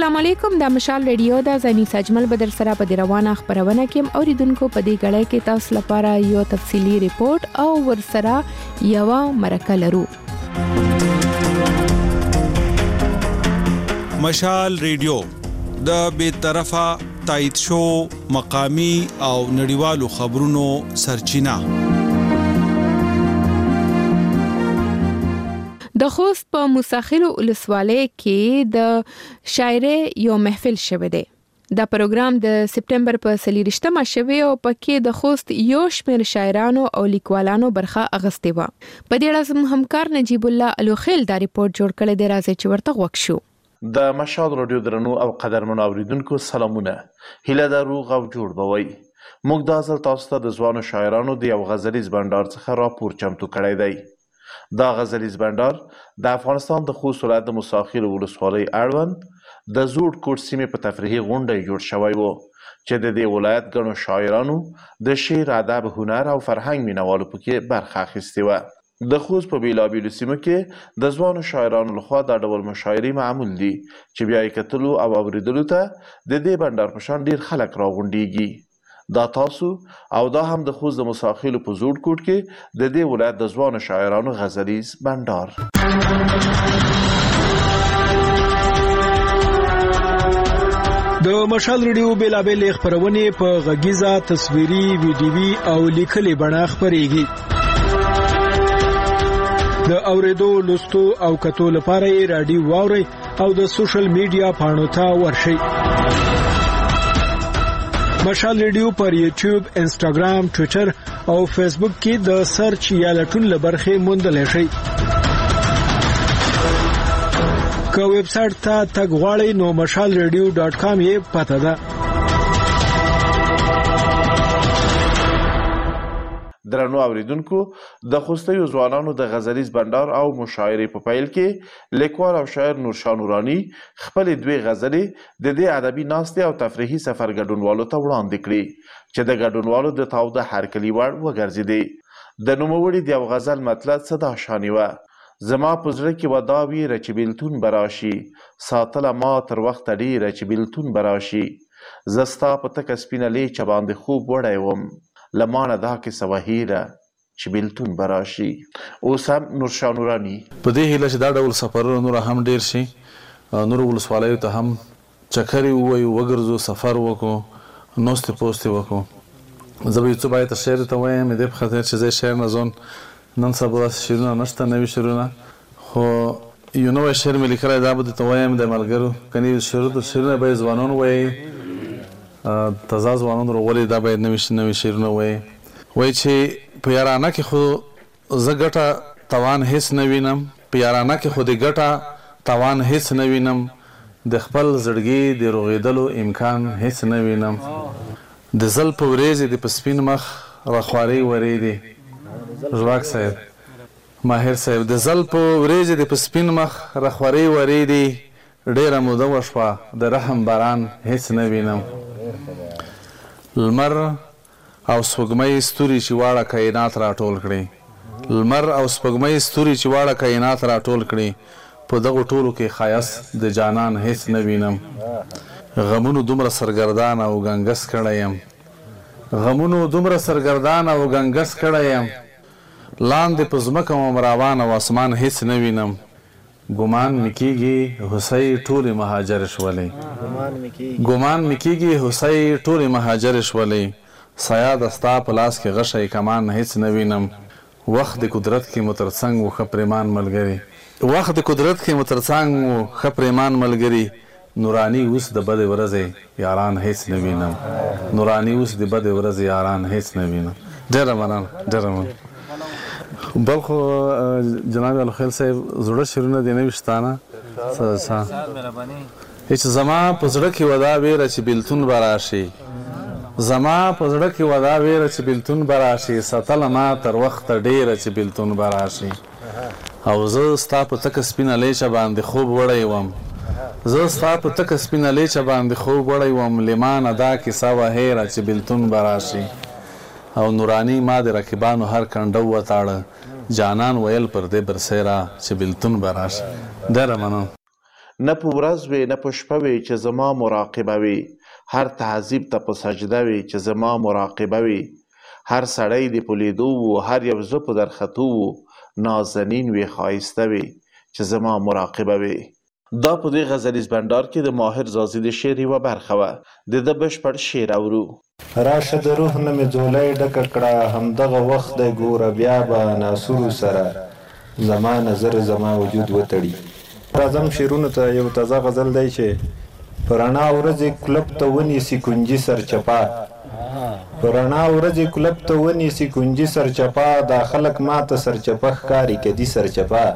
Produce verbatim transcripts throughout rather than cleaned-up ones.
السلام علیکم. د مشال ریډیو د زنی سجمل بدر سره په روانه خبرونه کې اوریدونکو په دې غړې کې تاسو لپاره یو تفصیلی ریپورت او ورسره یو مرکه لرو. مشال ریډیو د بې طرفه تایید شو مقامی او نړیوالو خبرونو سرچینه. د خوست په موساخیلو ولسوالۍ کې د شاعرۍ یو محفل شوه دی. دا پروګرام د سپټمبر په څلورمه شوه او پکې د خوست یو شمېر شاعرانو او لیکوالانو برخه اغستې و. په دې اړه زموږ همکار نجیب الله الوخیل دا ریپورت جوړ کړی دی. راځي چې ورته وښیو. د مشال رادیو درنو او قدرمنو اوریدونکو سلامونه. هیله ده روغ او جوړ به وئ. موږ دا ځل تاسو ته د ځوانو شاعرانو د یو غزلیز بنډار څخه راپور چمتو کړی دی. دا غزلیز بنډار د افغانستان د خوست ولایت د موساخیلو ولسوالۍ اړوند د زوړ کوټ سیمې په تفریحي غونډه جوړ شوی و چې د دې ولایت ګڼو شاعرانو د شعر، ادب، هنر او فرهنګ مینوالو پکې برخه اخیستې وه. د خوست په بیلابیلو سیمو کې د ځوانو شاعرانو لخوا دا ډول مشاعرې معمول دي چې بیا یې کتلو او اوریدلو ته د دې بنډار په شان ډیر خلک راغونډیږي. دا تاسو او دا هم د خوست د موساخیلو په زوړ کوټ کې د دې ولایت د ځوانو شاعرانو غزلیز بنډار. د مشال ریډیو بیلابیل خبرونه په غږیزه، تصویري، ویډیوي او لیکلي بڼه خپرېږي. د اوریدو، لوستو او کتو لپاره یې رادیو واورئ او د سوشل میډیا پاڼو ته ورشئ. مشال ریډیو پر یوټیوب، انسټاګرام، ټویټر او فیسبوک کې د سرچ یا لټون لبرخې موندلی شئ. که ویب سایټ ته تګ غواړئ نو مشال ریډیو ډاټ کام یې پته ده. درنو اوریدونکو، د خوستیو ځوانانو د غزلیز بنډار او مشاعرې په پیل کې لیکوال او شاعر نورشاه نوراني خپلې دوې غزلې د دې ادبي ناستې او تفریحي سفر ګډونوالو ته وړاندې کړي چې د ګډونوالو د تاوده هرکلي وړ وګرځېدې. د نوموړي د یو غزل مطلب څه دا شانې وه: زما په زړه کې به دا ویره چې بیلتون به راشي، ساتله ما تر وخته ډیره چې بیلتون به راشي، زه ستا په تکه سپینه لیچه باندې خوب وړی وم، لمانه دا کیسه وهیره چې بیلتون به راشي. اوس هم نورشاه نوراني په دې هیله چې دا ډول سفرونه نور هم ډیر شي، نورو ولسوالیو ته هم چکرې ووایو، وګرځو، سفر وکړو، نوستې پوستې وکړو. زه به یو څه باید شعر ته وایم د دې په خاطر چې زه شعر نه ځون نن سبا داسې شعرونه نشته، نوي شعرونه، خو یو نوی شعر مې لیکلی دا به درته وایم د ملګرو. کني شعرونه به یې ځوانان وایي، تازه ځوانان راولي، دا باید نوي نوي شعرونه وایي. وایي چې په یارانه کې خو زه ګټه توان هیڅ نه وینم، په یارانه کې خو د ګټه توان هیڅ نه وینم، د خپل زړګي د رغېدلو امکان هیڅ نه وینم، د زل په ورېځې د په سپین مخ راخوارۍ ورېدې. ژواک صاحب، ماهر صاحب، د زل په ورېځې د په سپین مخ راخوارۍ ورېدې، ډېره موده وشوه د رحم باران هیڅ نه وینم. لمر او سپوږمۍ ستوري چې واړه کائنات راټول کړي، لمر او سپوږمۍ ستوري چې واړه کائنات راټول کړي، په دغو ټولو کې ښایست د جانان هیڅ نه وینم. غمونو دومره سرګردان او ګنګس کړی یم، غمونو دومره سرګردان او ګنګس کړی یم، لاندې په ځمکه وم روان او اسمان هیڅ نه وینم. ګمان مې کېږي هوسۍ ټولې مهاجرې شولې، ګمان مې کېږي هوسۍ ټولې مهاجرې شولې، سایه د ستا په لاس کې غشی کمان هیڅ نه وینم. وخت د قدرت کې مو تر څنګ و ښه پرېمان ملګري، وخت د قدرت کې مو تر څنګ و ښه پرېمان ملګري، نوراني اوس د بدې ورځې یاران هیڅ نه وینم، نوراني اوس د بدې ورځې یاران هیڅ نه وینم. ډېره مننه، ډېره مننه. بل خو جناب الخیل صاحب زړه شعرونه دي نوي شتانه هیڅ زما په زړه کې ودا ویره چې بیلتون به راشي، زما په زړه کې ودا ویره چې بیلتون به راشي، ساتله ما تر وخته ډیره چې بیلتون به راشي، او زه ستا په تکه سپینه لیچه باندې خوب وړی وم، زه ستا په تکه سپینه لیچه باندې خوب وړی وم، لمانه دا کیسه وهیره چې بیلتون به راشي. او نوراني ما د رقیبانو هر کنډو وتاړه، جانان ویل پر دې برسیره چې بیلتون به راشي. ډېره مننه. نه په ورځ وي نه په شپه وي چې زما مراقبه وي، هر تهذیب ته په سجده وي چې زما مراقبه وي، هر سړی دې په لیدو و هر یو زه په درختو و، نازنین وي ښایسته وي چې زما مراقبه وي. دا په دې غزلیز بنډار کې د ماهر زازي د شعر یوه برخه وه. د ده بشپړ شعر اورو. راشه د روح نه مې ځولۍ ډکه کړه، همدغه وخت دی ګوره بیا به ناصرو سره زما نظر زما وجود وتړي. راځم شعرونو ته. یو تازه غزل دی چې په رڼا ورځې کلب ته ونیسي کنجي سرچپا، په رڼا ورځې کلب ته ونیسي کنجي سرچپا، دا خلک ماته سرچپه ښکاري کدي سرچپا.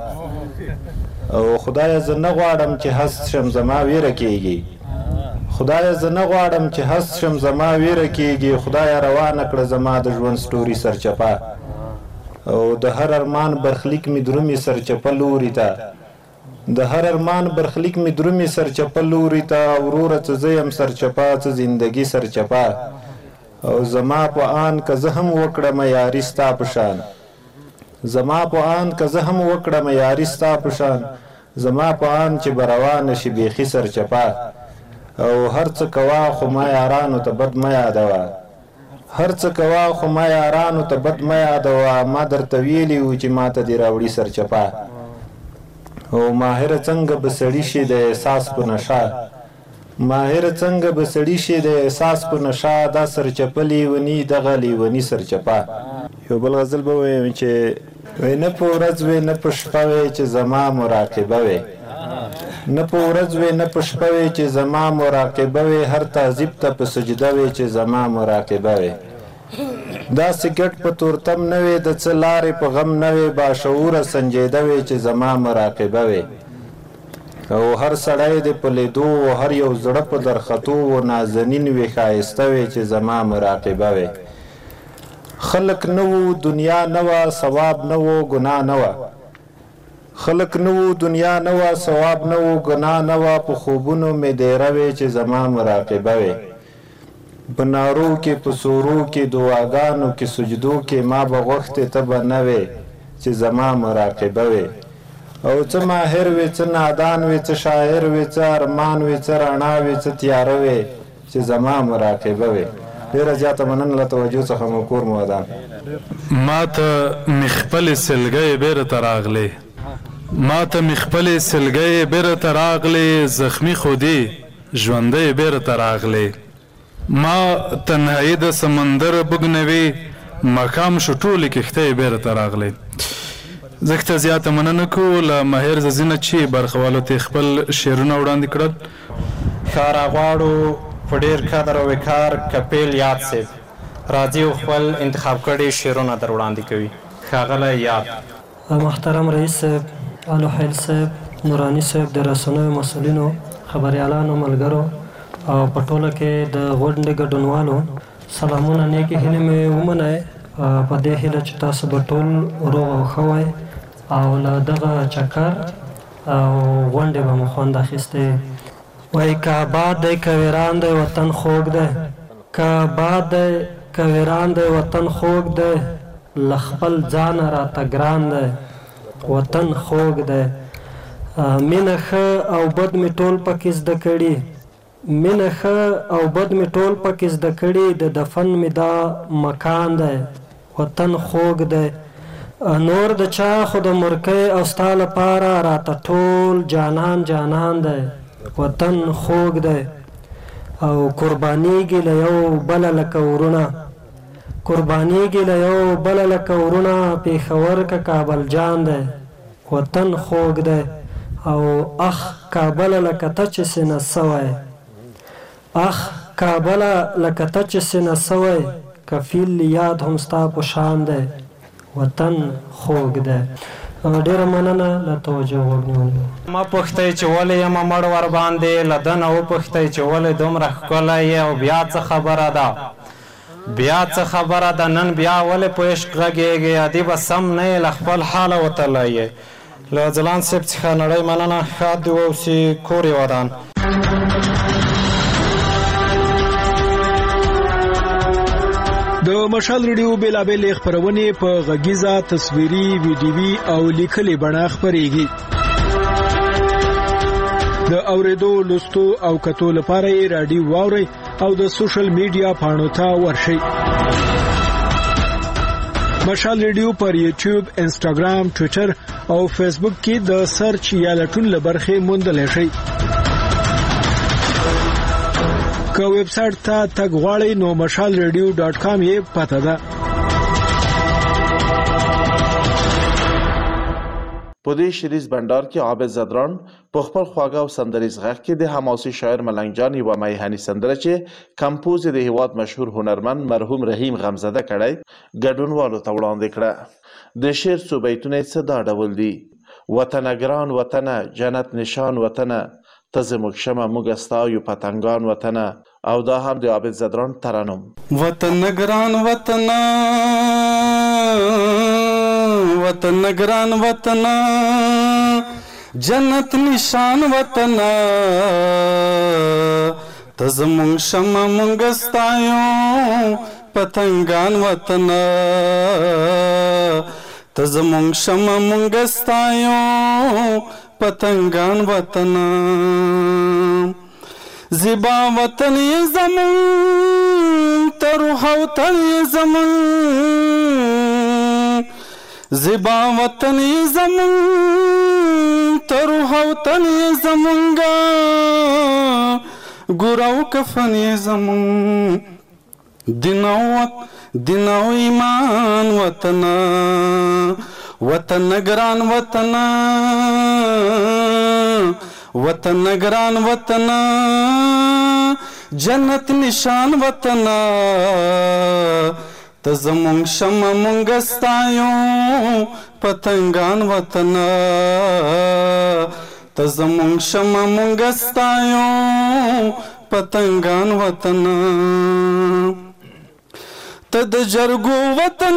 او خدایه زه نه غواړم چې هست شم زما ویره کېږي، خدایه زه نه غواړم چې هست شم زما ویره کېږي، خدایه روانه کړه زما د ژوند سټوري سرچپه. او د هر ارمان برخلیک مې درومي سرچپه لوري ته، د هر ارمان برخلیک مې درومي سرچپه لوري ته، وروره څه زه یم سرچپه څه زندګي سرچپه. او زما په آن که زه هم وکړم یاري ستا په شان، زما په آن که زه هم وکړم یاري ستا په شان، زما په آن چې به روانه شي بیخي سرچپه. او هر څه کوه خو ما یارانو ته بد مه یادوه، هر څه کوه خو ما یارانو ته بد مه یادوه، ما درته ویلي وو چې ماته دې راوړي سرچپه. او ماهره څنګه به سړي شي د احساس په نشه، ماهره څنګه به سړي شي د احساس په نشه، دا سرچپه لیوني دغه لیوني سرچپه. یو بل غزل به ویم چې وی نه په ورځ وي نه په شپه وي چې زما مراقبه وي، نه په ورځ وي نه په شپه وي چې زما مراقبه وي، هر تعذیب ته په سجده وي چې زما مراقبه وي. داسې ګټ په تورتم نه وي د څه لارې په غم نه وي، باشعوره سنجیده وي چې زما مراقبه وي. او هر سړی دې په لیدو و هر یو زړه په درختو و، نازنین وي ښایسته وي چې زما مراقبه وي. خلق نه وو دنیا نه وه ثواب نه وو ګناه نه وه، خلق نه وو دنیا نه وه ثواب نه وو ګناه نه وه، په خوبونو مې دیره وي چې زما مراقبه وي. په نارو کې په سورو کې دعاګانو کې سجدو کې ما به غوښتې ته به نه وې چې زما مراقبه وي. او څه ماهر وي څه نادان وي څه شاعر وي څه ارمان وي څه رڼا وي څه تیاره وي چې زما مراقبه وي. ډېره زیاته مننه له توجه څخه مو کور مو ودان. ما ته مې خپلې سلګۍ بیرته راغلې، ما ته مې خپلې سلګۍ بیرته راغلې، زخمي خو دې ژوندۍ بیرته راغلې. ما تنهایي د سمندر بوږنوي، مقام شو ټولې کښتۍ بیرته راغلې. زه ته زیاته مننه کوو له ماهر زازي نه چې برخوالو ته خپل شعرونه وړاندې کړل. ښه راغواړو په ډېر قدر او وقار کپیل یاد صاحب راځي او خپل انتخاب کړي شعرونه در وړاندې کوي. ښاغلی یاد. محترم رئیس صاحب، الو حیل صاحب، نوراني صاحب، د رسنیو مسؤلینو، خبریالانو، ملګرو او په ټوله کې د غونډې ګډونوالو سلامونه، نیکې هیلې مې ومنئ. په دې هیله چې تاسو به ټول روغ او ښه وئ او له دغه چکر او غونډې به مو خوند اخیستی. وایي که آباد دی که ویران دی وطن خوږ دی، که آباد دی که ویران دی وطن خوږ دی، له خپل ځانه راته ګران دی وطن خوږ دی. مینه ښه او بد مې ټول پکې زده کړي، مینه ښه او بد مې ټول پکې زده کړي، د دفن مې دا مکان دی وطن خوږ دی. نور د چا خو د مرکۍ او ستا لپاره راته ټول جانان جانان دی وطن خوږ دی. او قربانیږي له یو بله لکه ورونه، قربانیږي له یو بله لکه ورونه، پېښور که کابل جان دی وطن خوږ دی. او اخ کابله لکه ته چې سینه سوی، اخ کابله لکه ته چې سینه سوی، کفیل یاد هم ستا په شان دی وطن خوږ دی. ډېره مننه له توجه وګڼو. ما پوښتی چې ولې یم مړ ور باندې، له ده نه وپوښتی چې ولې دومره ښکلی یې او بیا څه خبره ده، بیا څه خبره ده، نن بیا ولې په عشق غږېږې، ادي به سم نه یې له خپل حاله وتلی یې. له ځلان صاحب څخه نړۍ مننه. ښاد دې واوسي، کور یې ودان. د مشال ریډیو بیلابیل خبرونه په غږیزه، تصویري، ویډیوي او لیکلي بڼه خپرېږي. د اوریدو لوستو او کتو لپاره یې رادیو واورئ او د سوشل میډیا پاڼو ته ورشئ. مشال ریډیو پر یوټیوب، انسټاګرام، ټویټر او فیسبوک کې د سرچ یا لټون لبرخې موندلی شئ. که ویب سایټ ته تګ غواړئ نو مشال ریډیو ډاټ کام یې پته ده. په دې شریز بندر کې عابد زدران په خپل خواږه او سندریز غږ کې د حماسي شاعر ملنګ جان یوه میهني سندره چې کمپوز د هیواد مشهور هنرمند مرحوم رحیم غمزده کړی ګډونوالو ته وړاندې کړه. د شعر څو بیتونه یې څه دا ډول دي: وطنه ګران وطنه، جنت نشان وطنه، ته زموږ شمه موږ ستا یو پتنګان وطنه. او دا هم د عابد زدران ترانم. وطن ګران وطنه، وطن ګران وطنه، جنت نشان وطنه، ته زموږ شمه موږ ستا یو پتنګان وطنه، ته زموږ شمه موږ ستا یو پتنګان وطنه. زیبا وطن یې زمون، ته روح او تن یې زمون، زیبا وطن یې زمون، ته روح او تن یې زمونږه، ګور او کفن یې زمون، دین او دین او ایمان وطنه، وطن ګران وطنه، وطن ګران وطنه، جنت نشان وطنه، ته زموږ شمه موږ ستا یو پتنګان وطنه، ته زموږ شمه موږ ستا یو پتنګان وطنه. ته د جرګو وطن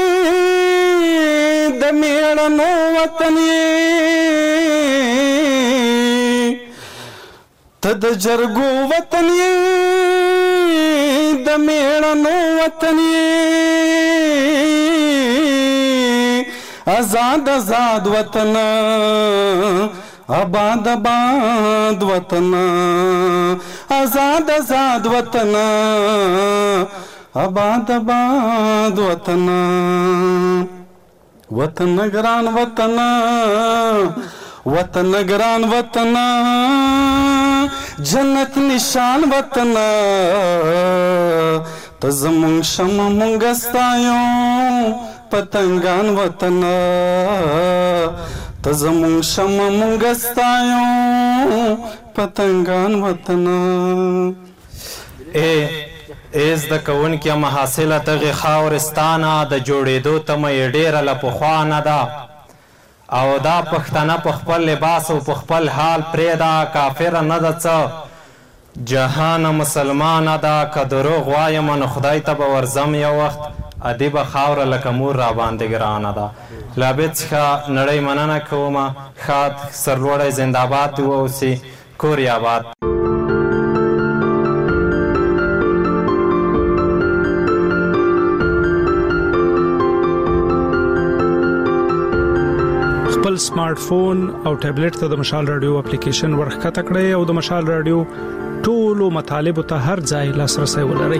یې، د میړنو وطن یې، ته د جرګو وطن یې، د میړنو وطن یې، آزاد آزاد وطن، آباد آباد وطن، آزاد آزاد وطن، آباد آباد وطن. وطن ګران وطن، وطن ګران وطن، جنت نشان وطن، ته زموږ شمه موږ ستا یو پتنګان وطن، ته زموږ شمه موږ ستا یو پتنګان وطن. ای ای زده کوونکي محاصله دغې خاورستانه د جوړېدو تمه یې ډېره له پخوا نه ده، او دا پښتنه په خپل لباس او په خپل حال پرېږده، کافره نه ده څه جهانه مسلمانه ده. که دروغ وایم نو خدای ته به ورځم یو وخت، ادیبه خاوره لکه مور راباندې ګرانه ده. له عابد څخه نړۍ مننه کومه، ښاد سرلوړی زنده‌باد دې واوسي، کور یې آباد. خپل سمارټ فون او ټابلیټ ته د مشال رادیو اپلیکیشن ورښکته کړئ او د مشال رادیو ټولو مطالبو ته هر ځای لاسرسي ولرئ.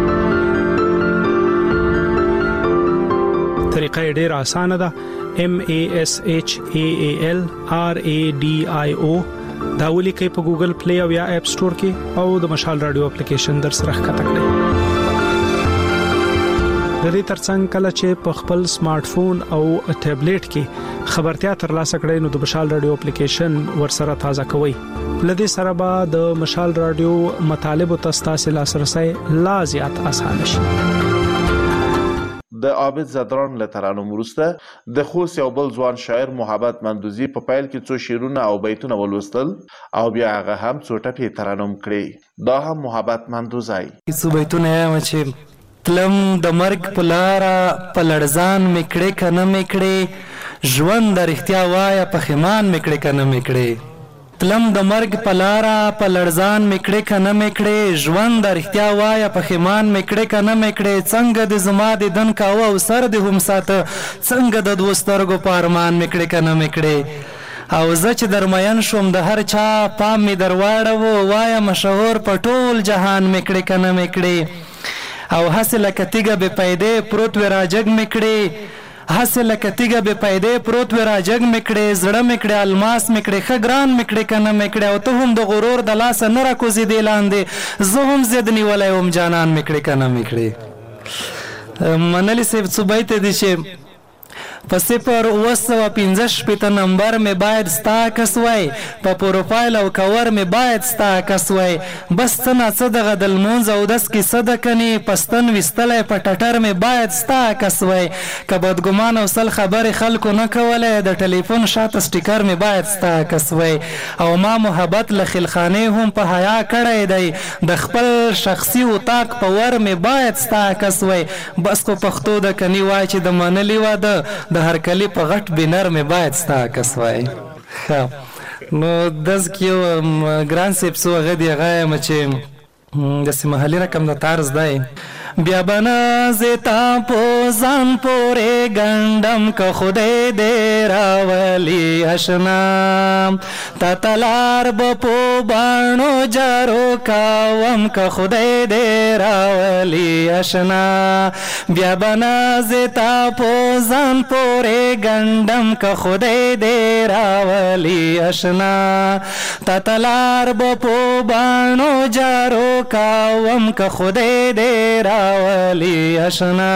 طریقه یې ډېره اسانه ده. M A S H A A L R A D I O دا ولیکئ په ګوګل پلی او یا اپ سٹور کې او د مشال رادیو اپلیکیشن در سره ښکته کړئ. د دې ترڅنګ کله چې په خپل سمارټ فون او ټابلیټ کې خبرتیا ترلاسه کړئ نو د مشال رادیو اپلیکیشن ورسره تازه کوئ. لدې سره به د مشال رادیو مطالبو ته ستاسو لاسرسي لا زیات اسانه شي. د عابد زدران له ترانم وروسته د خوست یو بل ځوان شاعر محبت مندوزي په پیل کې څو شعرونه او بیتونه ولوستل او بیا هغه هم څو ټپې ترانم کړې. دا هم محبت مندوزای. څو بیتونه یې چې تلم د مرګ په لاره په لړزان مې کړې کنه مې کړې ژوند د رښتیا وایه پښیمان مې کړې کنه مې کړې تلم د مرګ په لاره په لړزان مې کړې کنه مې کړې ژوند د رښتیا وایه پښیمان مې کړې کنه مې کړې څنګه د زما د دن کاوه او سر دې هم ساته څنګه د دوو سترګو په ارمان مې کړې کنه مې کړې او زه چې درمیان شوم د هر چا پام می در واړو وایا مشهور په ټول جهان می کړې کنه می کړې او هسې لکه تیږه بې پیدې پروت وې راجګ می کړې هسې لکه تیږه بې پیدې پروت وې راجګ می کړې زړه می کړې الماس می کړې ښه ګران می کړې کنه می کړې او ته هم د غرور د لاسه نه راکوزېدې لاندې زه هم ضد نیولی وم جانان می کړې کنه می کړې منلي صاحب څو بیته دي چې په صفر اوه سوه پنځه شپېته نمبر مې باید ستا کس وای په پروفایل او کور مې باید ستا کس وای بس څه ناڅه دغه د لمونځ اودس کیسه ده کنې په ستن ویستلی په ټټر مې باید ستا کس وای که بدګمان او سل خبرې خلکو نه کولی د ټلیفون شاته سټیکر مې باید ستا کس وای او ما محبت له خلخانې هم په حیا کړی دی د خپل شخصي اتاق په ور مې باید ستا کس وای بس په پښتو د کني وای چې د منلي واده د هر کلی په غټ بینر مې باید ستا کس وای نو داسې کې یو ګران صاحب څو هغه دی هغه یم چې داسې محلي رقم د طرز دی بیا به نازې تا په ځان پورې ګنډم که خدای دې راولي اشنا تا تلار به په باڼو جارو کاوم که خدای دې راولي اشنا بیا به نازې تا په ځان پورې ګنډم که خدای دې راولي اشنا تا تلار به په باڼو جارو کاوم که خدای دې راولي ولی اشنا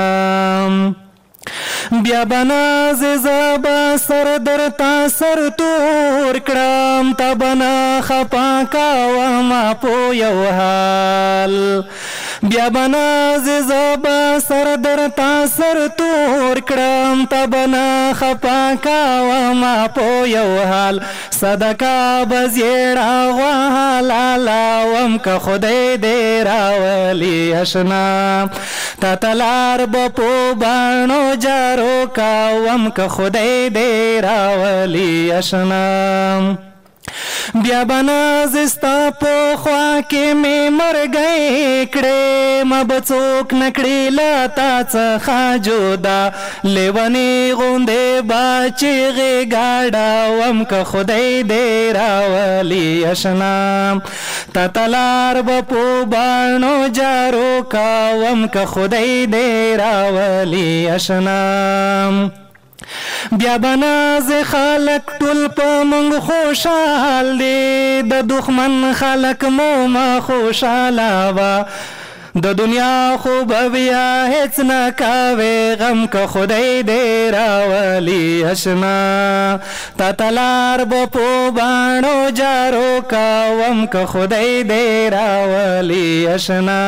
بیا بناز زبا سر در تا سر تور کړم تا بنا خپا کا ما پو یو حال بیا بناز زبا سر در تا سر تور کړم تا بنا خپا کا ما پو یو حال صدقه بزیړه غوالا لاوم که خدای دې راولي اشنا تا تلار بپو باڼو جارو کاوم که خدای دې راولي اشنا بیا بناز ستا په خوا کې مې مرګی کړې ما به څوک نه کړي له تا څخه جدا لیونې غوندې با چیغې ګاډوم که خدای دې راولي اشنا تا تلار به په باڼو جارو کاوم که خدای دې راولي اشنا بیا بناز خلق ټول په مونږ خوشحال دی د دښمن خلق مو ما خوشحاله وه د دنیا خو به بیا هیڅ نه کوې غم که خدای دې راولي اشنا تا تلار به په باڼو جارو کوم که خدای دې راولي اشنا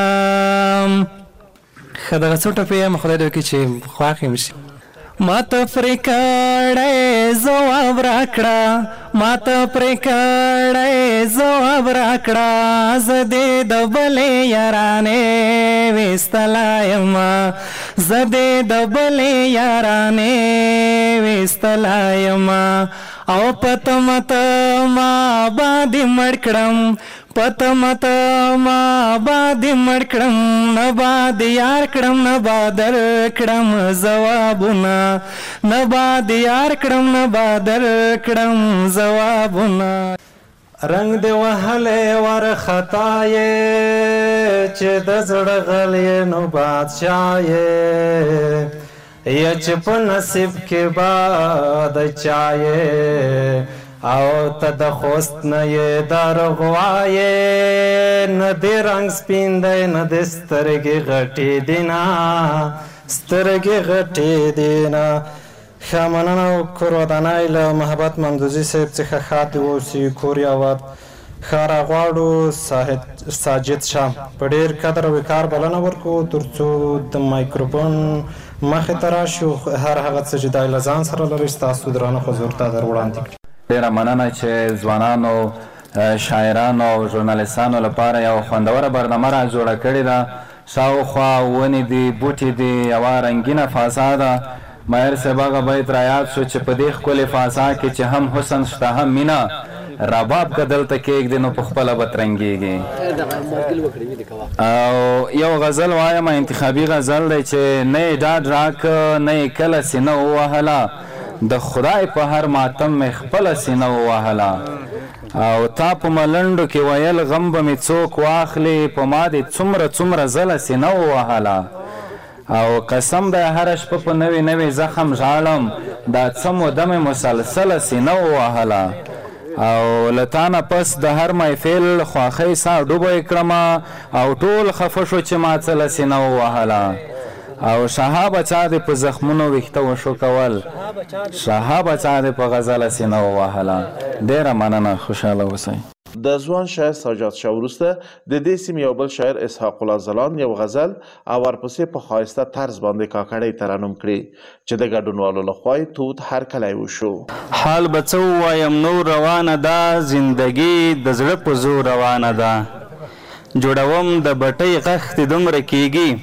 ښه دغه څو ټپې یم خدای دې وکړي چې خوښ یم شي ما ته پرې کړی ځواب راکړه ما ته پرې کړی ځواب راکړه زه دې د بلې یارانې ویستلی یمه زه دې د بلې یارانې ویستلی یمه او په تمه تمه باندې مړ کړم پته مته ما باندې مړ کړم نه باندې یار کړم نه بادر کړم ځوابونه نه باندې یار کړم نه بادر کړم ځوابونه رنگ دې وهلی ورخطا یې چې د زړه غل یې نو بادشاه یې یا چې په نصیب کې باد چا یې او ته د خوست نه یې دروغ وایې نه دې رنګ سپین دی نه دې سترګې غټې دي نه سترګې غټې دي نه ښه مننه او کور ودانۍ له محبت مندوزي صاحب څخه ښه دې واوسي کور یې آباد ښه راغواړو ساجد شاه په ډېر قدر او وقار بلنه ورکړو تر څو د مایکروفون مخې ته راشو هر هغه څه چې دی له ځان سره لرئ ستاسو درانه حضور ته در وړاندې کړي ډېره مننه چې ځوانانو شاعرانو او ژورنالیستانو لپاره یوه خوندوره برنامه را جوړه کړې ده شاوخوا ونې دي بوټي دي یوه رنګینه فضا ده ماهر صاحب هغه بیت رایاد شو چې په دې ښکلې فضا کې چې هم حسن شته هم مینه رباب که دلته کېږدي نو په خپله به ترنګېږي او یو غزل وایم انتخابي غزل دی چې نه یې ډاډ راکه نه یې کله سینه ووهله د خدای په هر ماتم مې خپله سینه ووهله او تا په ملنډو کې ویل غم به مې څوک واخلي په ما دې څومره څومره ځله سینه ووهله او قسم دی هره شپه په نوې نوې زخم ژاړم دا څه موده مې مسلسله سینه ووهله او له تا نه پس د هر محفل خواښۍ ساه ډوبه یې کړمه او ټول خفه شو چې ما څه له سینه ووهله او شاه بچا دې په زخمونو ویښته وشو کول شاه بچا دې په غزله سینه ووهله ډېره مننه خوشحاله اوسئ د ځوان شاعر ساجاد شاه وروسته د دې سیمې یو بل شاعر اسحاق الله ځلان یو غزل او ورپسې په ښایسته طرز باندې کاکړۍ ترنم کړي چې د ګډونوالو لخوا یې تود هرکلی وشو. حال به څه ووایم نور روانه ده زندګي د زړه په زور روانه ده جوړوم د بټۍ غښتې دومره کیږي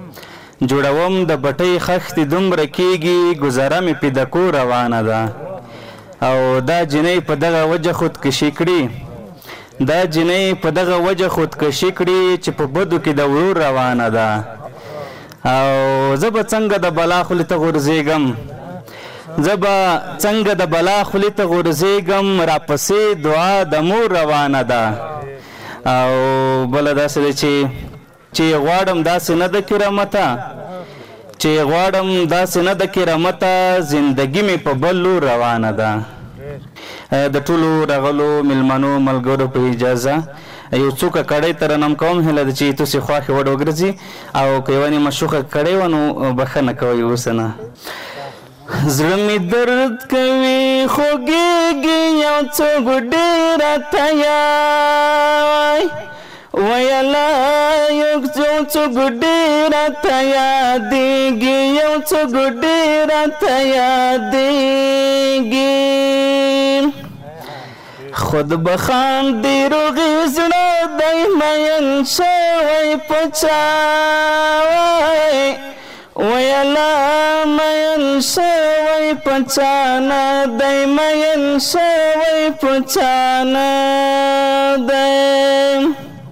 جوړوم د بټۍ خښتې دومره کیږي ګزاره مې پې د کور روانه ده او دا جنۍ په دغه وجه خودکشي کړي دا جنۍ په دغه وجه خودکشي کړي چې په بدو کې د ورور روانه ده او زه به څنګه د بلا خولې ته غورځېږم زه به څنګه د بلا خولې ته غورځېږم راپسې دعا د مور روانه ده او بله داسې ده چې چې غواړم داسې نه د کرامته چې غواړم داسې نه د کرامته زندګي مې په بل لور روانه ده. د ټولو راغلو میلمنو ملګرو په اجازه یو څو ککړۍ ترنم کوم هیله ده چې تاسې خواښې وړ وګرځي او که یوه نیمه شوخه ککړۍ وه نو بښنه کوئ اوس نه. زړه مې درد کوي خوږېږي یو څوک ډېر راته یای ویلا یو څوک ډېر راته یادېږي یو څوک ډېر راته یادېږي خود بخان دی روغی زړه دی مین شوی په چا وای ویلا مین شوی په چا نه دی مین شوی په چا نه دی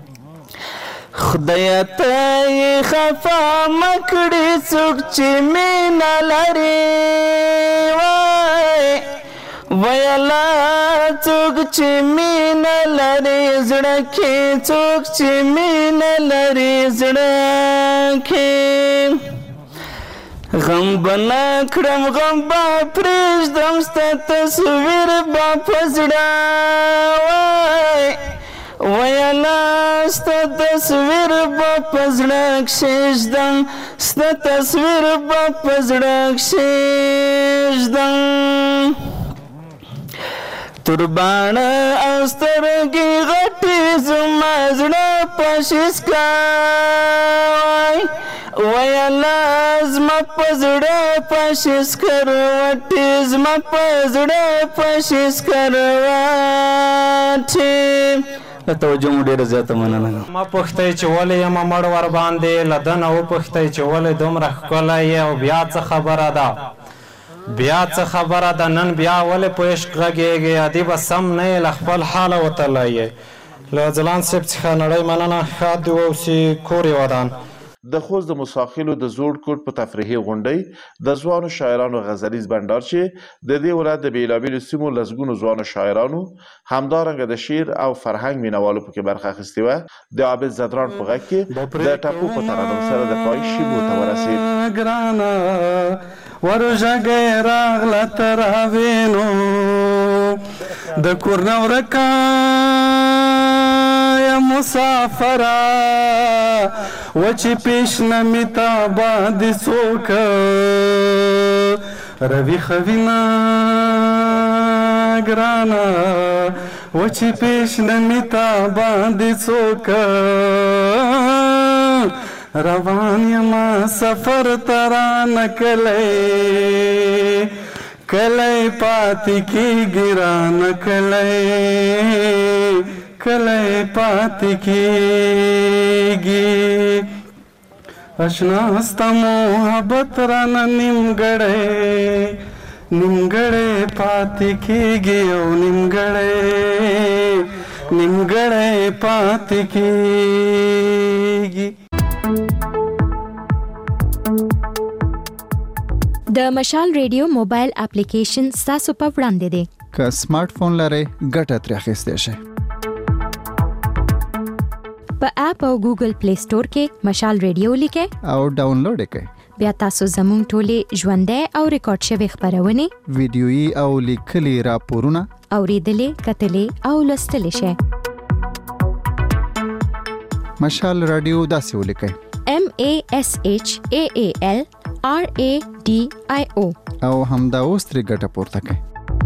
خدایه ته یې خفه مه کړې څوک چې مینه لري وای ویلا څوک چې مینه لري زړه کې څوک چې مینه لري زړه کې غم به نه کړم غم به پرېږدم ستا تصویر به په زړه وای ویلا ستا تصویر به په زړه کښېږدم ستا تصویر به په زړه کښېږدم تربانه او سترګې غټې زما زړه په شسکا ویلا زما په زړه په شسکر وټې زما په زړه په شسکر وټې توجه مو ډېره زیاته مننه. ما پوښتئ چې ولې یم مړ ورباندې له ده نه وپوښتئ چې ولې دومره ښکلی یې او بیا څه خبره ده بیا څه خبره ده نن بیا ولې په عشق غږېږې ادي به سم نه یې له خپل حاله وتلی یې. له ځلان صاحب څخه نړۍ مننه ښاد دې واوسي کور یې ودان. د خوست د مساخیلو د زوړ کوټ په تفریحي غونډۍ د ځوانو شاعرانو غزلیز بنډار چې د دې ولایت د بېلابېلو سیمو لسګونو ځوانو شاعرانو همدارنګه د شعر او فرهنګ مینوالو پکې برخه اخیستې وه. د عابد زدران په غږ کې د ټپو په ترنم سره د پای شیبو ته ورسېد. ورژګی راغله تراوینو د کور نه ورکه یم مسافره وچې پیشنه مې تا باندې څوک رویښه وینه ګرانه وچې پیشنه مې تا باندې څوک روان یما سفر ترانه کلی کلی پاتې کېږي رانه کلی کلی پاتې کېږي اشنا ستا محبت رانه نیمګړی نیمګړی پاتې کېږي او نیمګړی نیمګړی پاتې کېږي. د مشال ریډیو موبایل اپلیکیشن تاسو په وړاندې دی که سمارټ فون لرئ ګټه ترې اخیستی شئ په اپ او ګوګل پلی سٹور کې مشال ریډیو لیکئ او ډاونلوډ یې کړئ بیا تاسو زموږ ټولې ژوندۍ او ریکارډ شوي خپرونې ویډیويي او لیکلي راپورونه اورېدلې کتلې او لوستلی شئ مشال رادیو داسې ولیکئ M A S H A A L R A D I O او همدا اوس ترې ګټه پورته کړئ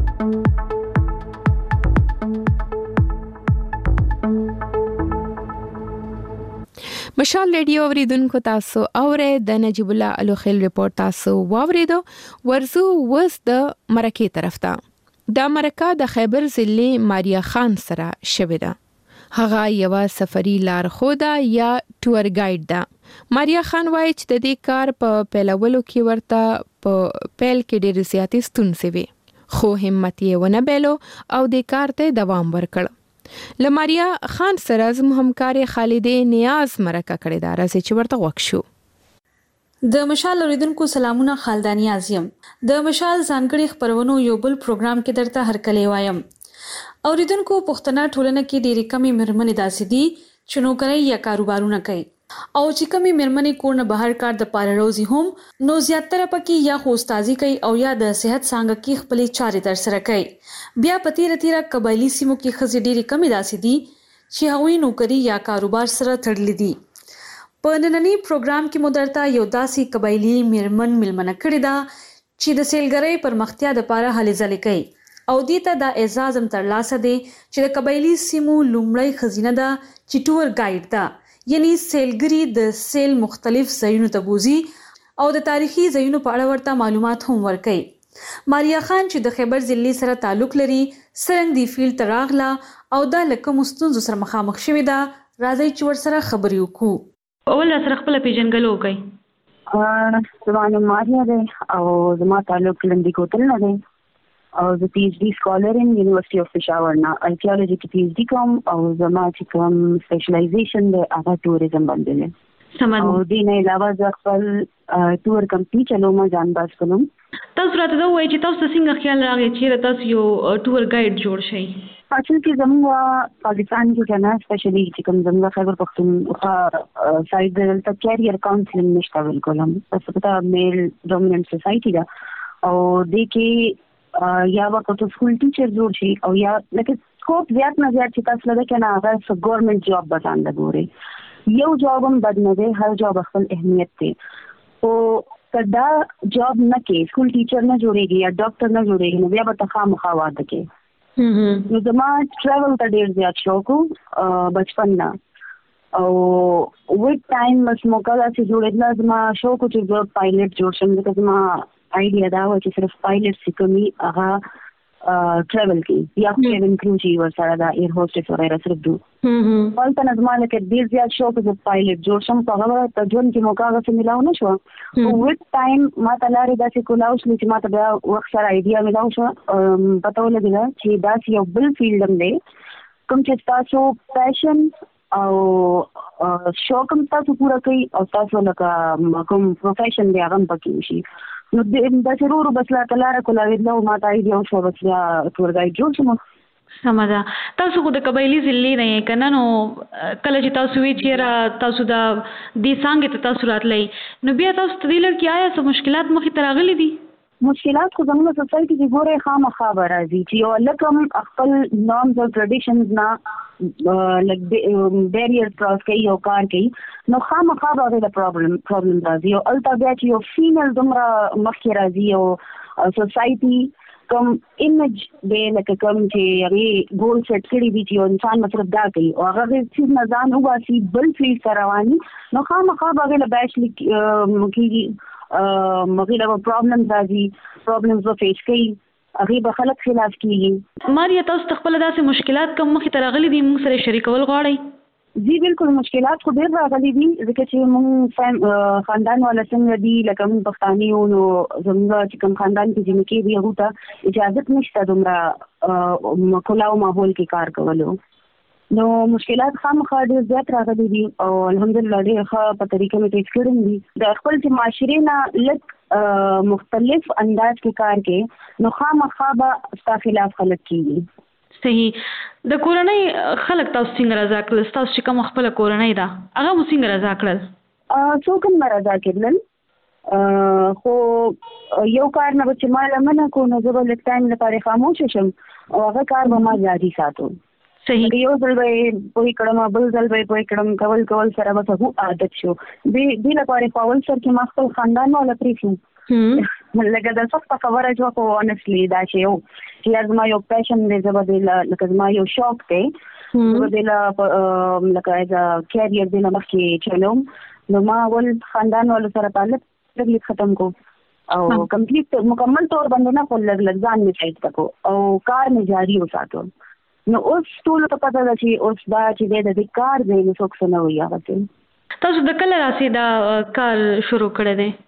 مشال ریډیو اوریدونکو تاسو اورئ د نجیب الله الوخیل ریپورت تاسو واوریدو ورزو وس د مرکه طرف ته د مرکه د خیبر ضلع ماریا خان سره شوې ده هغه یو سفری لارښوده یا ټور ګایډ ده ماریا خان وایي چې د دې کار په پیلولو کې ورته په پیل کې ډېر زیاتې ستونزې وي خو همت یې ونه بایلو او د کار ته دوام ورکړ لماریا خان سره زموږ همکار خالدې نیاز مرکه کړې ده راځي چې ورته غوښ شو د مشال اوریدونکو سلامونه خالدانی ازیم د مشال ځانګړي خبرونو یو بل پروګرام کې درته هرکلی وایم اوریدونکو پښتنه ټولنه کې ډېری کمی مرمنې داسې دي چې نوکرۍ یا کاروبارونه کوي او چې کمی مرمنې کور نه بهر کار د پاره روزي هم نو زیاتره پکې یا خو استادي کوي او یا د صحت څنګه کې خپلې چارې تر سره کوي بیا پتی رتیرا قبایلی سیمو کې خزې ډېری کمی داسې دي چې هغوی نوکری یا کاروبار سره تړلې دي په نننی پروګرام کې مدرتا یو داسې قبایلی مرمن ملمنه کړې ده چې د سیلګرۍ پرمختیا د پاره هلې ځلې کوي او دیتا دا اعزاز هم ترلاسه دی چې د قبایلی سیمو لومړی خزینه ده چې ټور ګایډ ده یعنی سیلګری د سیل مختلف ځایونو ته بوزي او د تاریخي ځایونو په اړه ورته معلومات هم ورکوي ماریا خان چې د خیبر ضلع سره تعلق لري څنګه دی فیلډ ته راغله او دا لکه مستونزو سره مخامخ شوې ده راځي چې ورسره خبرې وکړو اول سره خپل پیژنګلو کوي زما نوم ماریا ده او زما تعلق لندې کوتل نه ده او زه پی ایچ ډي سکالر ان یونیورسيټي اف پېښور نه آرکیالوجي کې پی ایچ ډي کوم او زما چې کوم سپیشلایزیشن دی هغه ټوریزم باندې دی او دې نه علاوه زه خپل ټور کمپنی چلوم ځان باس کوم تاسو راته دا وایي چې تاسو څنګه خیال راغی چې تاسو یو ټور ګایډ جوړ شئ اصل کې زموږ پاکستان کې کنه سپیشلی چې کوم زموږ خیبر پختونخوا سایډ دلته کیریئر کاونسلینګ نشته بالکل هم تاسو ته میل ډومیننٹ سوسایټي دا او دې کې یا وکړو سکول ټیچر جوړ شي او یا لکه سکوپ زیات نه زیات چې تاسو لږه کنه هغه ګورنمنت جاب بسان لګوري یو جاب هم بد نه دی هر جاب خپل اهمیت دی او کدا جاب نه کې سکول ټیچر نه جوړيږي یا ډاکټر نه جوړيږي نو بیا به تخامخا واده کې نو زما ټریول ته ډیر زیات شوق بچپن نه او ویټ ټایم مس موقع چې جوړېدل زما شوق چې د پایلټ جوړ شم ځکه زما آئیډیا دا و چې صرف پایلټ سکمي هغه ټریول کې یا کېبن کرو چې ورسره دا ایر هوسټس وغیرہ صرف دو ولته نظم له کې ډیر زیات شوق د پایلټ جوړ شم په هغه ته ژوند کې موقع غوښتل ملاو نه شو ویټ ټایم ما ته لارې داسې کولاو شو چې ما ته دا وخت سره آئیډیا ملاو شو پته ولګی چې دا یو بل فیلډ هم دی کوم چې تاسو پېشن او شوق هم تاسو پورا کوي او تاسو لکه کوم پروفیشن دی هغه پکې شي نو دا ضرور بس لا کلاره کولاوي نو ما ته ایډیا شو بس یا ټور ګایډ جوړ شم سمجا تاسو خو د قبایلی ضلع نه کنه نو کله چې تاسو وی چیرې تاسو دا د څنګه ته تاسو راتلای نو بیا تاسو تدیلر کې آیا څه مشکلات مخې ته راغلي دي مشکلات خو زموږ سوسایټي کې ګوره خامخا راځي چې یو لکه خپل نورمز او ټریډیشنز نه لک بیریئر کراس کوي او کار کوي نو خامخا به د پرابلم پرابلم راځي او البته بیا چې یو فیمیل دومره مخکې راځي او سوسایټي کوم ایمیج دی لکه کوم چې هغه ګول سیټ کړی وي چې انسان مطلب دا کوي او هغه چې نه ځان واسي بل فیلډ رواني نو خامخا به له بیچلر کې مګیله پرابلم راځي پرابلمز به فیس کوي هغه به خلک خلاف کیږي ماریا تاسو خپل داسې مشکلات کوم مخې ته راغلي دي موږ سره شریکول غواړئ جی بالکل مشکلات خو ډیر راغلي دي ځکه چې موږ خاندان والا څنګه دي لکه موږ پښتاني یو نو زموږ چې کوم خاندان کې جن کې دی هغه ته اجازه نشته دومره کلاو ماحول کې کار کولو نو مشکلات خامخا ډیر زیات راغلي دي او الحمدلله ډیر ښه په طریقه مې تیز کړم دي د خپل چې معاشرې نه لږ مختلف انداز کې کار کې نو خامخا به ستا خلاف خلک کیږي. صحیح. د کورنۍ خلک تاسو څنګه رضا کړل؟ تاسو چې کوم خپل کورنۍ ده هغه مو څنګه رضا کړل؟ څوک هم رضا کړل، خو یو کار نه چې ما لمنه کو نو زه به لږ ټایم لپاره خاموش شم او هغه کار به ما جاري ساتو. صحیح. یو ځل به پوهې کړم، بل ځل به پوهې کړم، کول کول سره به هغو عادت شو. دې لپاره په اول سر کې ما خپل خاندان والا پرېښود، لکه د سخته خبره شوه، خو انسلی دا چې یو چې زما یو پیشن دی، زه به دې لکه زما یو شوق دی، زه به دې لکه ایز ا کیریر دې نه مخکې چلوم. نو ما اول خاندان والو سره تعلق لږ ختم کو او کمپلیټ مکمل طور باندې نه، خو لږ لږ ځان مې سایډ کړو او کار مې جاري وساتو. نو اوس ټولو ته پته ده چې اوس دا چې دی د دې کار دی نو څوک څه نه وایي هغه ته. تاسو د کله راسې دا کار شروع کړی دی؟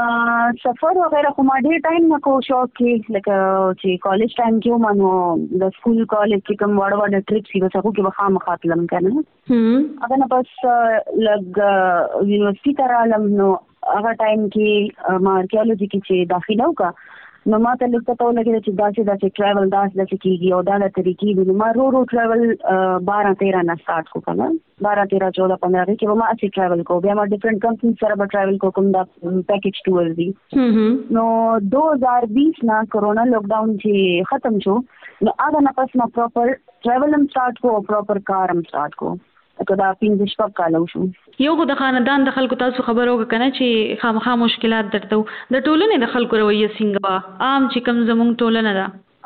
سفر وغیره خو ما ډېر ټایم نه کو شوق کې، لکه چې کالج ټایم کې وم نو د سکول کالج کې کوم واړه واړه ټریپس وي بس هغو کې به خامخا تلم که نه. هغه نه بس لږ یونیورسټي ته رالم نو هغه ټایم کې ما آرکیالوجي کې چې داخله وکړه نو ما ته لږ پته ولګېده چې داسې داسې ټراول داسې داسې کېږي او دا د طریقې دي. نو ما رو رو ټراول بارہ تیرہ نه سٹارټ کو که نه، بارہ تیرہ چودہ پندرہ کې به ما هسې ټراول کو. بیا ما ډفرنټ کمپنی سره به ټراول کو، کوم دا پیکیج ټور دي. نو دو هزار بیس نه کرونا لاک ډاؤن چې ختم شو نو هغه نه پس ما پراپر ټراول هم سٹارټ کو او پراپر کار هم سٹارټ کو. که دا پنځه شپږ کاله وشو. یو خو د خاندان د خلکو تاسو خبر وکړه که نه چې خامخا مشکلات درته و، د ټولنې د خلکو رویه څنګه وه؟ عام چې کوم زموږ ټولنه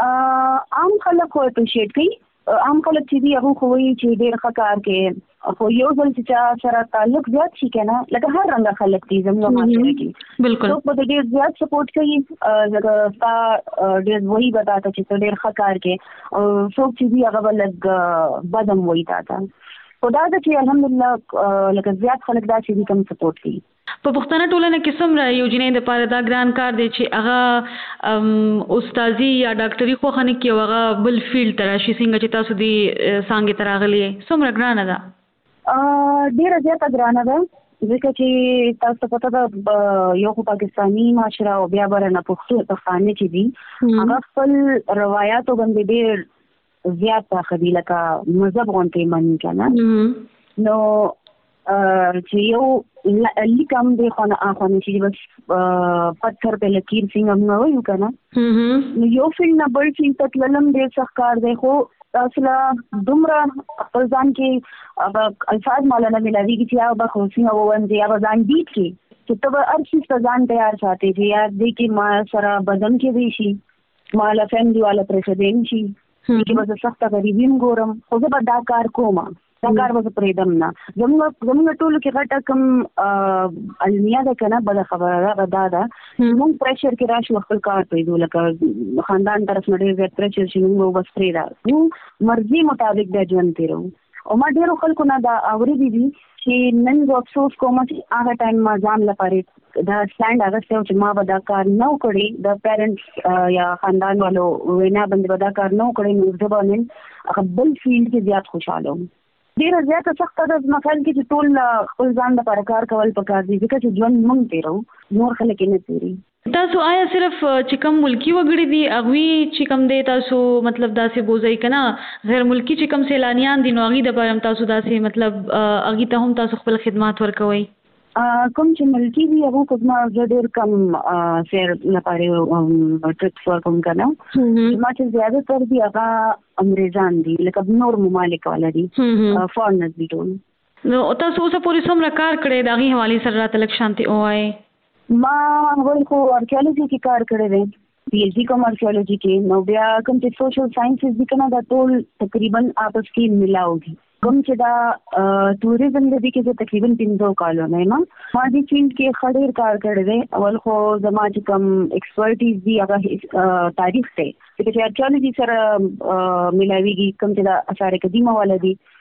ده عام خلک خو اپریشیټ کوي، عام خلک چې دي هغه خو وایي چې ډېر ښه کار کوي، خو یو ځل چې چا سره تعلق زیات شي که نه، لکه هر رنګه خلک دي زموږ معاشره کې، بالکل څوک به ډېر زیات سپورټ کوي، لکه ستا ډېر وایي به تا ته چې ته ډېر ښه کار کوي، او څوک چې دي هغه به لږ بد هم وایي تا ته. خو دا ده چې الحمدلله لکه زیات خلک دا چې دي کوم سپورټ کوي. په پښتنه ټولنه کې څومره یو جنۍ دپاره دا ګران کار دی چې هغه استازي یا ډاکټري خوښه نه کړي او هغه بل فیلډ ته راشي، څنګه چې تاسو دې څانګې ته راغلي یې، څومره ګرانه ده؟ ډېره زیاته ګرانه ده، ځکه چې تاسو ته پته ده یو خو پاکستاني معاشره او بیا بره نه پښتو پښتانه چې دي هغه خپل روایاتو باندې ډېر زیات پاخه دي، لکه مذهب غونډې مني که نه. نو چې یو لیک هم دی خو نه اخوانه چې بس پتھر په لکیر څنګه موږ وایو که نه، نو یو فیلډ نه بل فیلډ ته تلل هم ډېر سخت کار دی. خو تاسو له دومره خپل ځان کې هغه الفاظ ماله نه میلاویږي چې یا به خو څنګه ووایم یا به ځان بیټ کړي چې ته به هر څیز ته ځان تیار ساتې چې یار دی کې ما سره بدن کې دی شي، ما له فیملي والا پرېښودی شي چې به زه سخته غریبي هم ګورم، خو زه به دا کار کوم، دا کار به زه پرېږدم نه. زموږ زموږ ټولو کې غټه کوم المیه ده که نه، بده خبره ده هغه دا ده موږ پریشر کې راشو خپل کار پرېږدو، لکه خاندان طرف نه ډېر زیات پریشر شي موږ به بس پرېږده، موږ مرضي مطابق بیا ژوند تېروو. او ما ډېرو خلکو نه دا اورېدي دي چې نن زه افسوس کوم چې هغه ټایم ما ځان لپاره دا سټینډ اغستی و چې ما به دا کار نه و کړی، د پیرنټس یا خاندان والو وینا باندې به دا کار نه و کړی، نو زه به نن هغه بل فیلډ کې زیات خوشحاله وم. ډېره زیاته سخته ده زما خیال کې چې ټول خپل ځان لپاره کار کول پکار دي، ځکه چې ژوند موږ تېروو، نور خلک یې نه تېروي. تاسو آیا صرف چې کوم ملکی وګړي دي هغوی چې کوم دی تاسو مطلب داسې بوځئ که نه، غیر ملکی چې کوم سیلانیان دي نو هغوی دپاره هم تاسو داسې مطلب هغوی ته هم تاسو خپل خدمات ورکوئ؟ کوم چې ملکی دي هغو خو زما زه ډېر کم سیر لپاره ټریپس ورکوم که نه، زما چې زیاده تر دي هغه انګریزان دي، لکه نور ممالک والا دي، فارنرز دي ټول. نو تاسو اوسه پورې څومره کار کړی د هغې حوالې سره راته لږ شانتې ووایئ؟ ما اول خو آرکیالوجي کې کار کړی دی، پی ایچ ډي کوم آرکیالوجي کې، نو بیا کوم چې سوشل ساینسز دي که نه دا ټول تقریبا آپس کې ملاو دي. کوم چې دا ټوریزم دی کې زه تقریبا پنځو کالو نه یم، ما دې فیلډ کې ښه ډېر کار کړی دی. اول خو زما چې کوم ایکسپرټیز دي هغه تاریخ دی، ځکه چې آرکیالوجي سره ملاویږي، کوم چې دا اثار قدیمه والا دي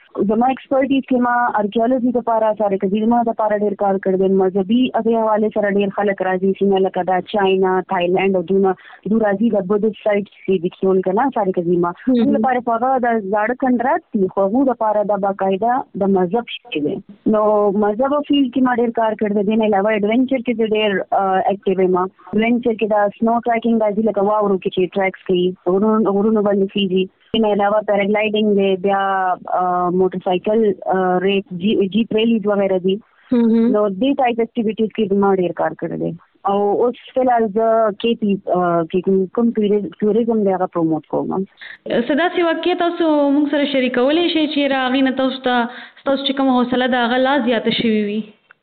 زما ایکسپرټیز کې ما آرکیولوژي لپاره سره قدیمه لپاره ډیر کار کړم. مذهبي هغه حواله سره ډیر خلک راځي چې لکه دا چاینا، تایلند او دونه دو راځي د بودیست سایټ چې د کیون کنه سره قدیمه د لپاره په هغه د زاړه کندرات دي خو هغه لپاره د باقاعده د مذهب شي دي. نو مذهب فیلډ کې ما ډیر کار کړی دی. نه علاوه ایڈونچر کې ډیر اکټیو ما. ایڈونچر کې دا سنو ټریکینګ راځي لکه واورو کې چې ټریکس کوي ورونو ورونو باندې فیجی. نه علاوه پیراګلایډینګ دی، بیا موټر سایکل ریس، جیپ ریلیز وغیرہ دي. نو دې ټایپ اکټیویټیز کې ما ډیر کار کړی دی. او اوس فلحال د کې پی کې کوم ټوریزم دی هغه پروموټ کوم. صدا سی واقعیت تاسو موږ سره شریکولای شئ چې راغینه تاسو ته تاسو چې کوم حوصله د هغه لا زیاته شوي وي؟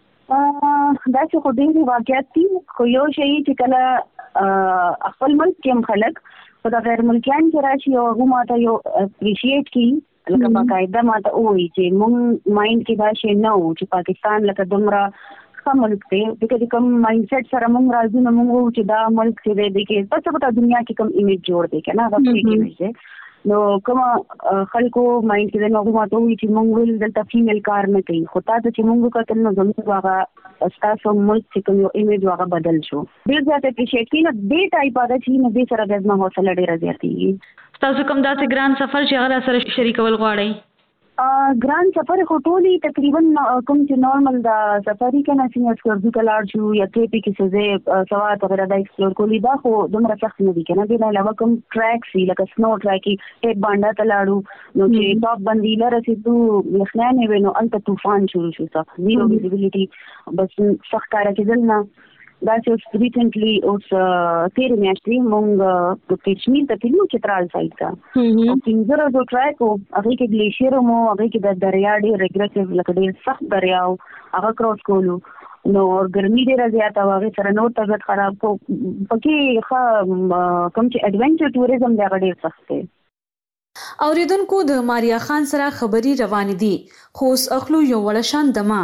دا چې خو ډېرې واقعیت دي، خو یو شی چې کله خپل ملک کې هم خلک په د غیر ملکیان کې راشي او هغه ماته یو اپریشیټ کړي لکه باقاعده ماته ووایي چې مونږ مایند کې دا شی نه و چې پاکستان لکه دومره ښه ملک دی. ځکه چې کوم مایند سیټ سره مونږ راځو نو مونږ وایو چې دا ملک چې دی دی کې پس په دنیا کې کوم ایمیج جوړ دی که نه هغه فیک ایمیج دی. نو کوم خلکو مایند کې د نو ماته وایي چې مونږ ویل دلته فیمیل کار نه کوي، خو تا ته چې مونږ وکتل نو زموږ هغه ستاسو ملک چې کوم یو ایمیج هغه بدل شو. ډېر زیات اپریشیټ کړي. نو دې ټایپ عادت چې نو دې سره د زما حوصله ډېره زیاتېږي. تاسو کوم داسې ګران سفر چې هغه سره شریکول غواړئ؟ ګران سفر خو ټولې تقریبا کوم چې نارمل د سفري کنه چې اسکرځو کلاړ شو یا کې پی کې څه سوات وغیرہ دا ایکسپلور کولی دا خو دومره سخت نه دي کنه. د علاوه کوم ټریکس لکه سنو ټریکی ټیپ باندې تلاړو نو چې ټاپ باندې لرسېدو لخنانه وینو الته طوفان شروع شو، سخت زیرو ویزیبিলিټي بس سخت کار کېدل نه. دا چې ریسنټلی اوس تیرې میاشتې مونږ په کشمیر ته تللو چترال سایډ ته او پنځه ورځو ټریک و. هغې کې ګلیشیر مو، هغې کې د دریا ډېر ریګریسیو لکه ډېر سخت دریا و هغه کراس کولو. نو ګرمي ډېره زیاته وه، هغې سره نور طبیعت خراب کو. پکې ښه کوم چې ایډونچر ټوریزم دی هغه ډېر سخت دی. اوریدونکو د ماریا خان سره خبري روانې دي، خو اوس اخلو یو وړه شان دمه.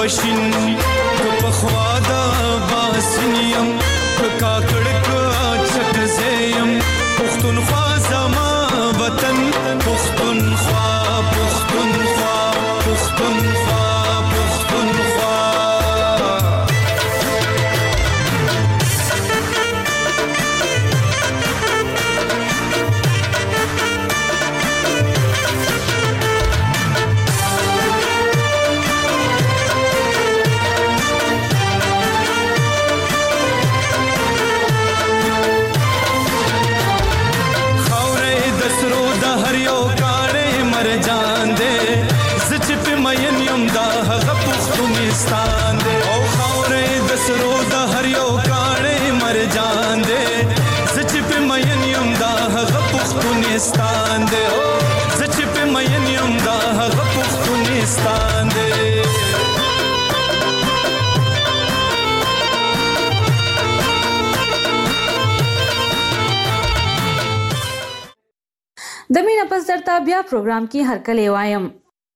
پشین که پخوا دا باسنیم که کاکړ که چکزیم پختونخوا زما وطن پختونخوا پختونخوا پختونخوا پختونخوا پښتونستان دې او خاورې د سرو د هر یو کاڼې مر جان دې زه چې په مین یم دا هغه پښتونستان دې او زه چې په مین یم دا هغه پښتونستان دې د مینه پس درته بیا پروګرام کې هرکلی وایم.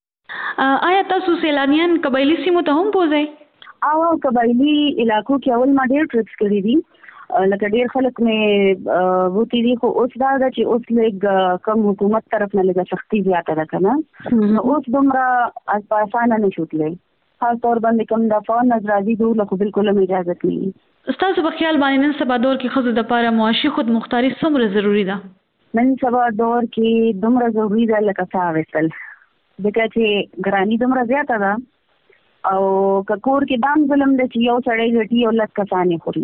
آیا تاسو سیلانیان قبایلی سیمو ته هم بوځئ؟ او قبایلی علاقو کې اول ما ډېر ټریپس کړي دي، لکه ډېر خلک مې بوتي دي، خو اوس دا ده چې اوس لږ کم حکومت طرف نه لږه سختي زیاته ده که نه، نو اوس دومره په اسانه نه شو تللی، خاص طور باندې کوم د فون نه راځي دو خو بالکل هم اجازت نه وي. ستاسو په خیال باندې نن سبا دور کې ښځو دپاره معاشي خودمختاري څومره ضروري ده؟ نن سبا دور کې دومره ضروري ده لکه ساه اخیستل، ځکه چې ګراني دومره زیاته ده او که کور کې دام ظلم ده چې یو سړی ګټي او لس کسانې خوري.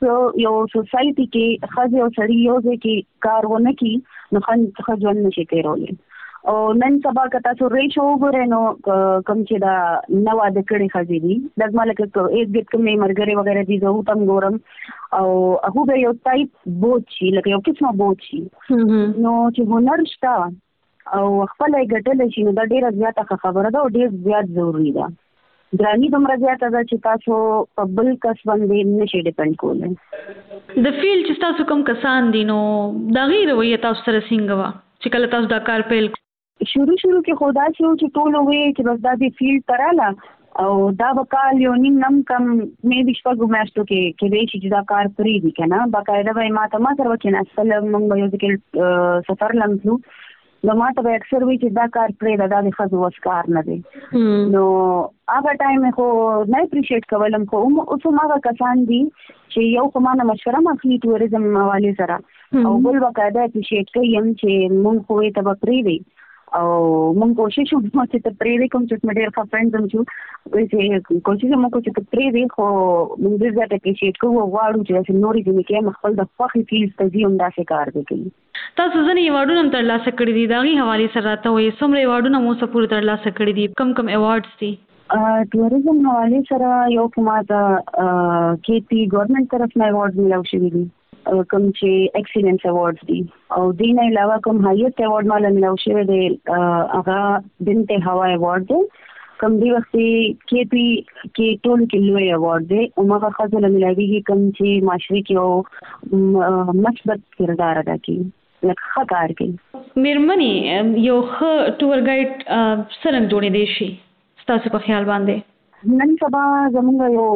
یو سوسایټي کې ښځې او سړي یو ځای کې کار ونه کړي نو ښه ژوند نشي تېرولی. او نن سبا که تاسو ریشو وګورئ نو کوم چې دا نه واده کړې ښځې دي لږ لکه ایک ګټ کومې ملګرې وغیره دي زه هم ګورم او هغه به یو ټایپ بوج شي، لکه یو قسمه بوج شي، نو چې هنر شته او خپل یې ګټلی شي نو دا ډېره زیاته ښه خبره ده او ډېر زیات ضروري ده. ګراني دومره زیاته ده چې تاسو په بل کس باندې نشئ ډیپینډ کولی. د فیلډ چې تاسو کوم کسان دي نو د هغې رویه تاسو سره څنګه وه چې کله تاسو دا کار پیل؟ شروع شروع کې خو داسې و چې ټول ووایي چې بس دا دې فیلډ ته راله او دا به کال یو نیم نم کم مې بي شپږو میاشتو کې کېدی شي چې دا کار پرېږدي که نه، باقاعده به یې ما ته ما سره به کېناستل، موږ به یو ځای کې سفر له م تلو نو ما ته به اکثر وایي چې دا کار پرېږده دا د ښځو وس کار نه دی. نو هغه ټایم مې خو نه اپریشیټ کولم، خو اوس هم هغه کسان دي چې یو خو ما نه مشوره هم اخلي ټوریزم حوالې سره او بل باقاعده اپریشیټ کوي هم چې مونږ خو یې ته به پرېږدئ او مونږ کوشش وکړو چې ته پرېږدئ، کوم چې مې ډېر ښه فرینډز هم شو چې کوشش هم وکړو چې ته پرېږدئ، خو مونږ ډېر زیات اپریشیټ کوو او غواړو چې داسې نورې ځینې کې هم خپل د خوښې فیلډ ته ځي هم داسې کار دی کوي. تاسو ځینې ایوارډونه هم ترلاسه کړي دي، د هغې حوالې سره راته ووایئ څومره ایوارډونه مو اوسه پورې ترلاسه کړي دي، کم کم ایوارډز دي؟ ټوریزم حوالې سره یو خو ما ته کې پي ګورنمنټ طرف نه ایوارډ میلاو شوي دي، کوم چې ایکسیلنس ایوارډز دي، او دې نه علاوه کوم هایسټ ایوارډ ماله میلاو شوی دی هغه بنت هوا ایوارډ دی، کوم دې وخت کې پي کې ټولو کې لوی ایوارډ دی، هماغه ښځو له میلاویږي کوم چې معاشرې کې یو مثبت کردار ادا کوي، لکه ښه کار کوي. مېرمنې یو ښه ټور ګایډ څرنګه جوړېدی شي ستاسو په خیال باندې؟ نن سبا زموږ یو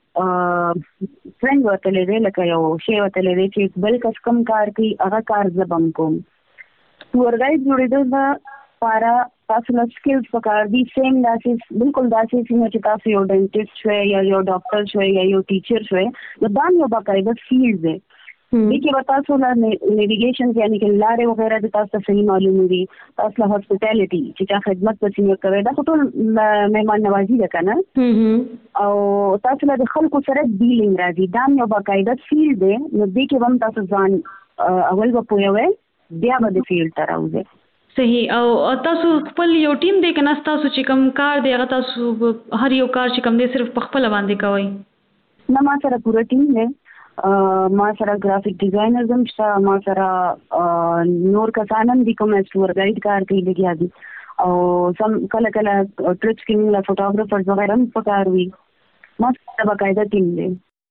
فرینډ وتلی دی، لکه یو شی وتلی دی چې بل کس کوم کار کوي هغه کار زه به هم کوم. ټور ګایډ جوړېدو لپاره تاسو له سکلز پکار دي، سیم داسې بالکل داسې څنګه چې تاسو یو ډینټسټ شوئ یا یو ډاکټر شوئ یا یو ټیچر شوئ نو دا یو باقاعده فیلډ دی. دې کې به تاسو له نیویګیشنز یعنې کې لارې وغیره د تاسو ته صحیح معلومې دي، تاسو له هاسپټالټي چې چا خدمت به څنګه کوئ دا خو ټول مهمان نوازي ده که نه، او تاسو له د خلکو سره ډیلینګ راځي، دا یو باقاعده فیلډ دی. نو دې کې به هم تاسو ځان اول به پوهوئ بیا به د فیلډ ته راوځئ. صحیح. او تاسو خپل یو ټیم دی که نه تاسو چې کوم کار دی هغه تاسو هر یو کار چې کوم دی صرف په خپله باندې کوئ؟ نه، ما سره پوره ټیم دی، ما سره ګرافیک ډیزاینرز هم شته، ما سره نور کسان هم دي کوم ټور ګایډ کار کوي لګیا دي، او سم کله کله ټریپس کې موږ له فوټوګرافرز وغیره هم پکار وي، ما سره باقاعده ټیم دی.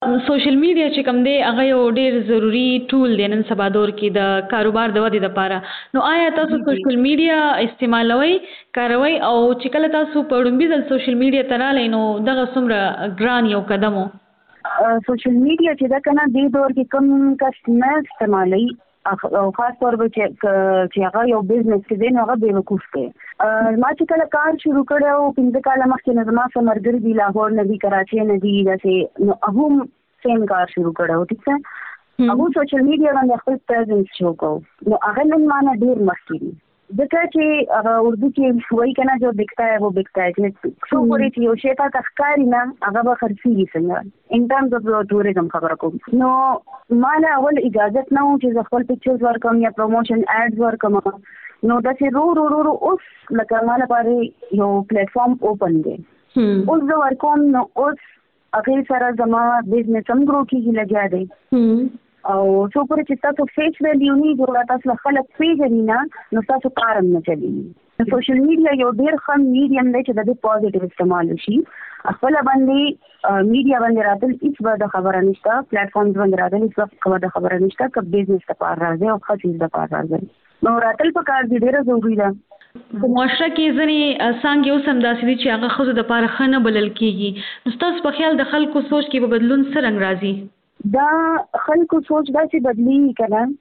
سوشل میډیا چې کوم دی هغه یو ډیر ضروری ټول دی نن سبا دور کې د کاروبار د ودې لپاره. نو آیا تاسو سوشل میډیا استعمالوي کاروي او چې کله تاسو په ډومبي ځل سوشل میډیا ته رالئ نو دغه څومره ګران یو قدم و؟ سوشل میډیا چې دا کنه دې دور کې کوم کس نه استعمالوي او خاص طور په چې هغه یو بزنس کې دی نو هغه به وقوف دی. ما چې کله کار شروع کړو پنځه کاله مخکې نه زما څو مرګري دي لاهور نه دي کراچي نه دي داسې نو هغه سیم کار شروع کړو ٹھیک ده هغه سوشل میډیا باندې خپل پریزنس شو کو نو هغه نن معنا ډیر مخکې دي ځکه چې هغه اردو کې وایي کنه جو بکتا ہے وہ بکتا ہے چې څو پورې چې یو شی تا تخکاری نه هغه به خرڅېږي څنګه ان ټرمز اف ټوریزم خبره کوم. نو مالا اول اجازت نه و چې خپل پکچرز ورکوم یا پروموشن اډز ورکوم نو دا چې رو رو رو رو اوس لکه مالا لپاره یو پلیټ فارم اوپن دی اوس زه ورکوم نو اوس هغې سره زما بزنس هم ګرو کېږي لګیا دی او څو پورې چې تاسو فیس ویلیو نه جوړه تاسو خلک پیژني نه نو تاسو کار هم نه چلیږي. سوشل میډیا یو ډېر ښه میډیم دی چې د دې پازیټیو استعمال وشي. خپله باندې میډیا باندې راتل هېڅ به د خبره نشته پلیټ فارمز باندې راتل هېڅ به د خبره نشته که بزنس دپاره راځي او ښه څیز دپاره راځي نو راتل په کار دي ډېره ضروري ده. په معاشره کې ځینې څانګې اوس هم داسې دي چې هغه ښځو دپاره ښه نه بلل کېږي نو ستاسو په خیال د خلکو سوچ کې به بدلون څه رنګ راځي؟ دا خلکو سوچ داسې بدلیږي که نه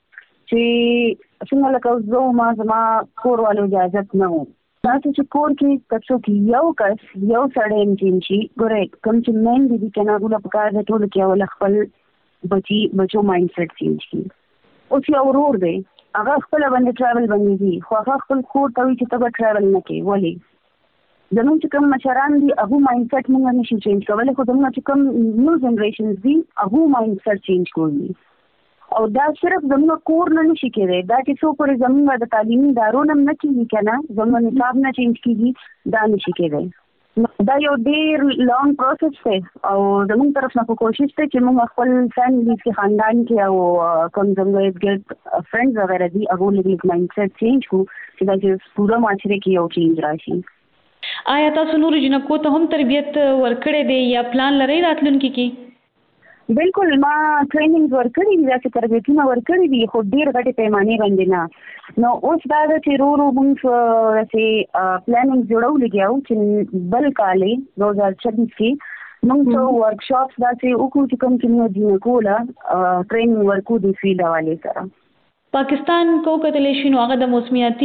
چې څنګه لکه اوس زه ما زما کور والو اجازت نه و تاسو چې کور کې که څوک یو کس یو سړی هم چینج شي ګورئ کوم چې میندې دي که نه هغوی له پکار دی ټولو کې اول خپل بچي بچو مایند سیټ چینج کړي. اوس یو ورور دی هغه خپله باندې ټراول باندې ځي خو هغه خپل کور ته وایي چې ته به ټراول نه کوې ولې زموږ چې کوم مشران دي هغو مایند سیټ موږ نشو چینج کولی خو زموږ چې کوم نیو جنریشنز دي هغو مایند سیټ چینج کولی او دا صرف زموږ کور نه نشي کېدی دا چې څو پورې زموږ د تعلیمي ادارو نه نه کېږي که نه زموږ نصاب نه چینج کېږي دا نشي کېدی. دا یو ډېر لانګ پروسس دی او زموږ طرف نه په کوشش دی چې موږ خپل فیملیز کې خاندان کې او کوم زموږ ګرد فرینډز وغیره دي هغو لږ مایند سیټ چینج کړو چې دا چې پوره معاشره کې یو چینج راشي. آیا تاسو نورو جنکو ته هم تربیت ورکړی دی یا پلان لرئ راتلونکي کې؟ بالکل ما ټریننګ ورکړي دي داسې تربیتونه ورکړي دي خو ډېر غټې پیمانې باندې نه. نو اوس دا ده چې ورو ورو موږ داسې پلاننګ جوړو لګیا وو چې بل کال یې دو هزار چھبیس کې موږ څو ورکشاپس داسې وکړو چې کوم چې موږ جنکو له ټریننګ ورکو د فیلډ حوالې سره. پاکستان کو کتلی شي نو هغه د موسمیاتي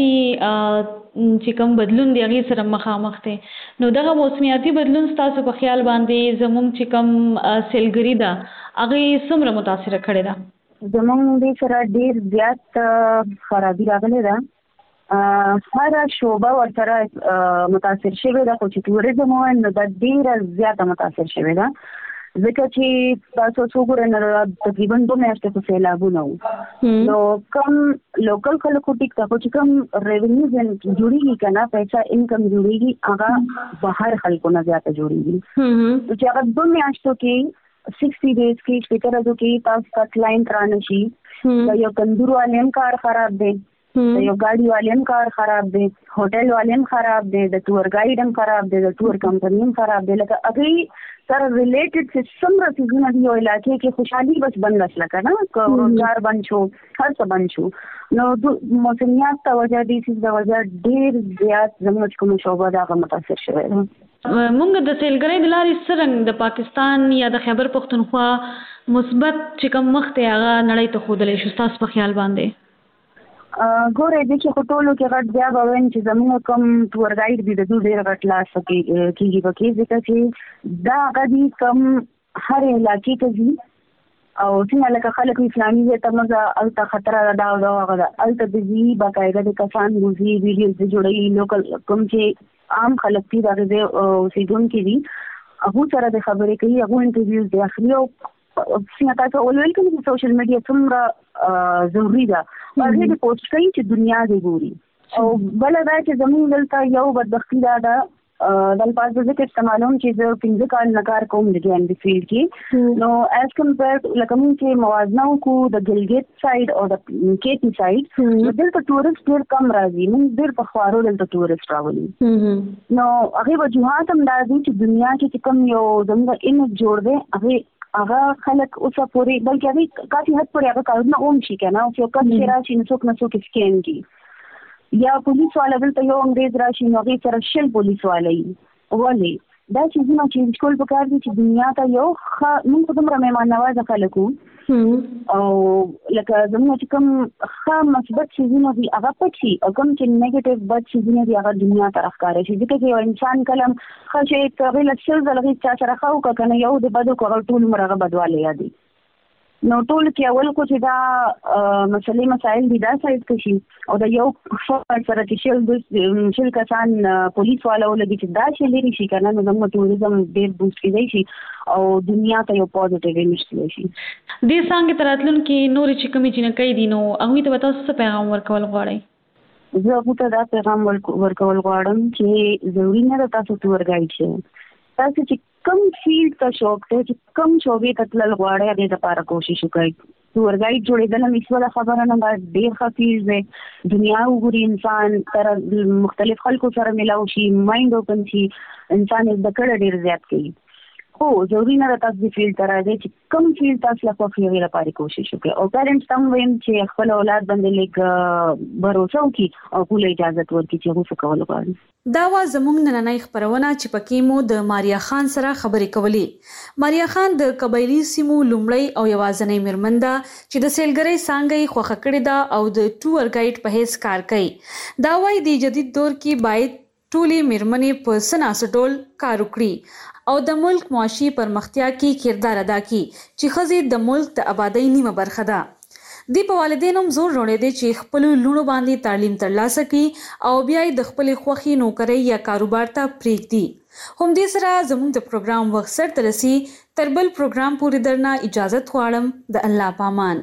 چې کوم بدلون دی هغې سره مخامخ دی نو دغه موسمیاتي بدلون ستاسو په خیال باندې زموږ چې کوم سیلګري ده هغې څومره متاثره کړې ده؟ زموږ دې سره ډېر زیات خرابي راغلی ده هره شعبه ورسره متاثر شوې ده خو چې توریزم ووایم نو دا ډېره زیاته متاثر شوې ده ځکه چې تاسو څو ګورئ نو تقریبا دوه میاشتې په سیلابونه وو نو کوم لوکل خلکو ټیک ده خو چې کوم ریونیوز جوړېږي که نه پیسه انکم جوړېږي هغه بهر خلکو نه زیاته جوړېږي نو چې هغه دوه میاشتو کې سکسټي ډیز کې شپېته ورځو کې تاسو ته کلاینټ رانه شي د یو تندور والي هم کار خراب دی د یو ګاډي والي هم کار خراب دی هوټل والي هم خراب دی د ټور ګایډ هم خراب دی د ټور کمپني هم خراب دی لکه هغې سره ریلیټډ چې څومره څیزونه دي یو علاقې کې خوشحالي بس بنده شله که نه که روزګار بند شو هر څه بند شو نو موسمیات ته وجه دې څیز د وجه ډېر زیات زموږ چې کومه شعبه ده هغه متاثر شوی ده. مونږ د سیلګرۍ د لارې څه رنګ د پاکستان یا د خیبر پښتونخوا مثبت چې کوم مخ دی هغه نړۍ ته ښودلی شو ستاسو په خیال باندې؟ ګورئ دې کې خو ټولو کې غټ بیا به وایم چې زموږ کوم ټور ګایډ دي د دوی ډېر غټ لاس کېږي پکې ځکه چې دا هغه دي کوم هر علاقې ته ځي او څنګه لکه خلک اسلامي ځای ته مزه هلته خطره ده دا دا هغه ده هلته د ځي باقاعده د کسان وځي ویډیوز جوړوي لوکل کوم چې عام خلک دي د هغې ځای اوسېدونکي دي هغو سره د خبرې کوي هغو انټرویوز دی اخلي او څنګه تاسو اول ویل کړي چې سوشل میډیا څومره ضروري ده هغې دې پوسټ کوي چې دنیا دې ګوري او بله دا چې زموږ دلته یو بدبختي دا ده د الفاظ د ذکر استعمالوم چې زه پنځه کال نه کار کوم د ګیم د فیلډ کې نو ایز کمپیرډ لکه موږ چې موازنه وکړو د ګلګت سایډ او د کیپي سایډ نو دلته ټورسټ ډېر کم راځي موږ ډېر په خوارو دلته ټورسټ راولي نو هغې وجوهات هم دا دي چې دنیا کې چې کوم یو زموږ امیج جوړ دی هغې هغه خلک اوسه پورې بلکې هغه کافي حد پورې هغه کارونه اوم شي کنه او یو کس چې راشي نو څوک نه څوک سکین کی یا پولیس والا دلته یو انګریز راشي نو هغه سره شل پولیس والا یې ولې دا چې زما چې ټول په کار دي چې دنیا ته یو موږ په دومره مهمان نوازه خلکو او لکه زموږ چې کوم ښه مثبت څیزونه دي هغه پټ شي او کوم چې نیګیټیو بد څیزونه دي هغه دنیا ته راښکاره شي ځکه چې یو انسان کله ښه شی ته هغې له شل ځله هېڅ چا سره ښه وکړه که نه یو د بدو کړه هغه ټول عمر هغه بدوالی یادي نو ټول کې اول کو چې دا مسلې مسایل دي دا سایډ کې شي او دا یو فرد سره چې شل شل کسان پولیس والا ولګي چې دا شی لري شي که نه نو زموږ ټوریزم ډېر بوسټ کېدی شي او دنیا ته یو پازیټیو ایمیج تللی شي دې څانګې ته راتلونکي نورې چې کومې جینکۍ دي نو هغوی ته به تاسو څه پیغام ورکول غواړئ زه هغوی ته دا پیغام ورکول غواړم چې ضروري نه ده تاسو ټور ګایډ شئ تاسو چې کم فیلډ ته شوق دی چې کم شوبې ته تلل غواړئ هغې دپاره کوشش وکړئ ټور ګایډ جوړېدل هم هېڅ خبره نه ده ډېر ښه فیلډ دی دنیا وګوري انسان سره مختلف خلکو سره میلاو شي مایند اوپن شي انسان یې زده کړه ډېر زیات کوي خو ضروري نه ده تاسو دې فیلډ ته راځئ چې کوم فیلډ تاسو له خوښ وي هغې لپاره کوشش وکړئ او پیرنټس ته هم وایم چې خپل اولاد باندې لږ بروسه وکړي او پوره اجازت ورکړي چې هغوی څه کول غواړي دا وه زموږ نننۍ خپرونه چې پکې مو د ماریا خان سره خبرې کولې ماریا خان د قبایلي سیمو لومړی او یوازینۍ میرمن ده چې د سیلګرۍ څانګه یې خوښه کړې ده او د ټور ګایډ په حیث کار کوي دا وایي د جدید دور کې باید ټولې میرمنې په څه ناسه ډول کار وکړي او د ملک معاشي پرمختیا کې کردار ادا کړي چې ښځې د ملک د آبادۍ نیمه برخه ده دې په والدینو هم زور وروړی دی چې خپلو لوڼو باندې تعلیم ترلاسه کړي او بیا یې د خپلې خوښې نوکرۍ یا کاروبار ته پرېږدي همدې سره زموږ د پروګرام وخت سرته رسي تر بل پروګرام پورې درنه اجازت غواړم د الله په امان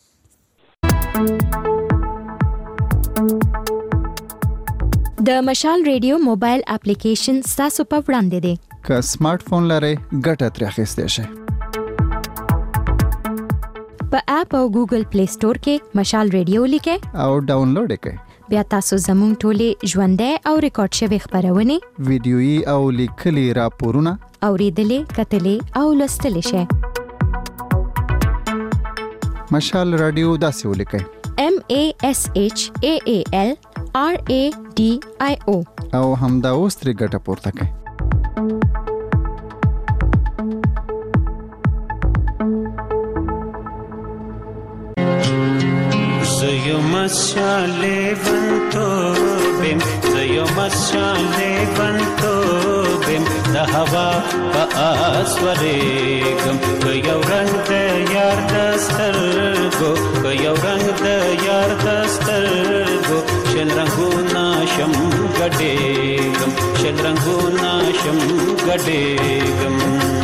د مشال ریډیو موبایل اپلیکیشن ستاسو په وړاندې دی که سمارټ فون لرئ ګټه ترې اخیستی شئ په اپ او ګوګل پلی سٹور کې مشال ریډیو لیکئ او ډاونلوډ یې کړئ بیا تاسو زموږ ټولې ژوندۍ او ریکارډ شوي خپرونې ویډیويي او لیکلي راپورونه اوریدلې کتلې او لوستلی شئ مشال رادیو داسې ولیکئ M A S H A A L R A D I O او همدا اوس ترې ګټه پورته کړئ زيو مشالي بنتو بيم زيو مشالي بنتو بيم د هوا په اسورېږم که یو رنګ د یار د سترګو که یو رنګ د یار د سترګو شل رنګونه شم ګډېږم شل رنګونه شم ګډېږم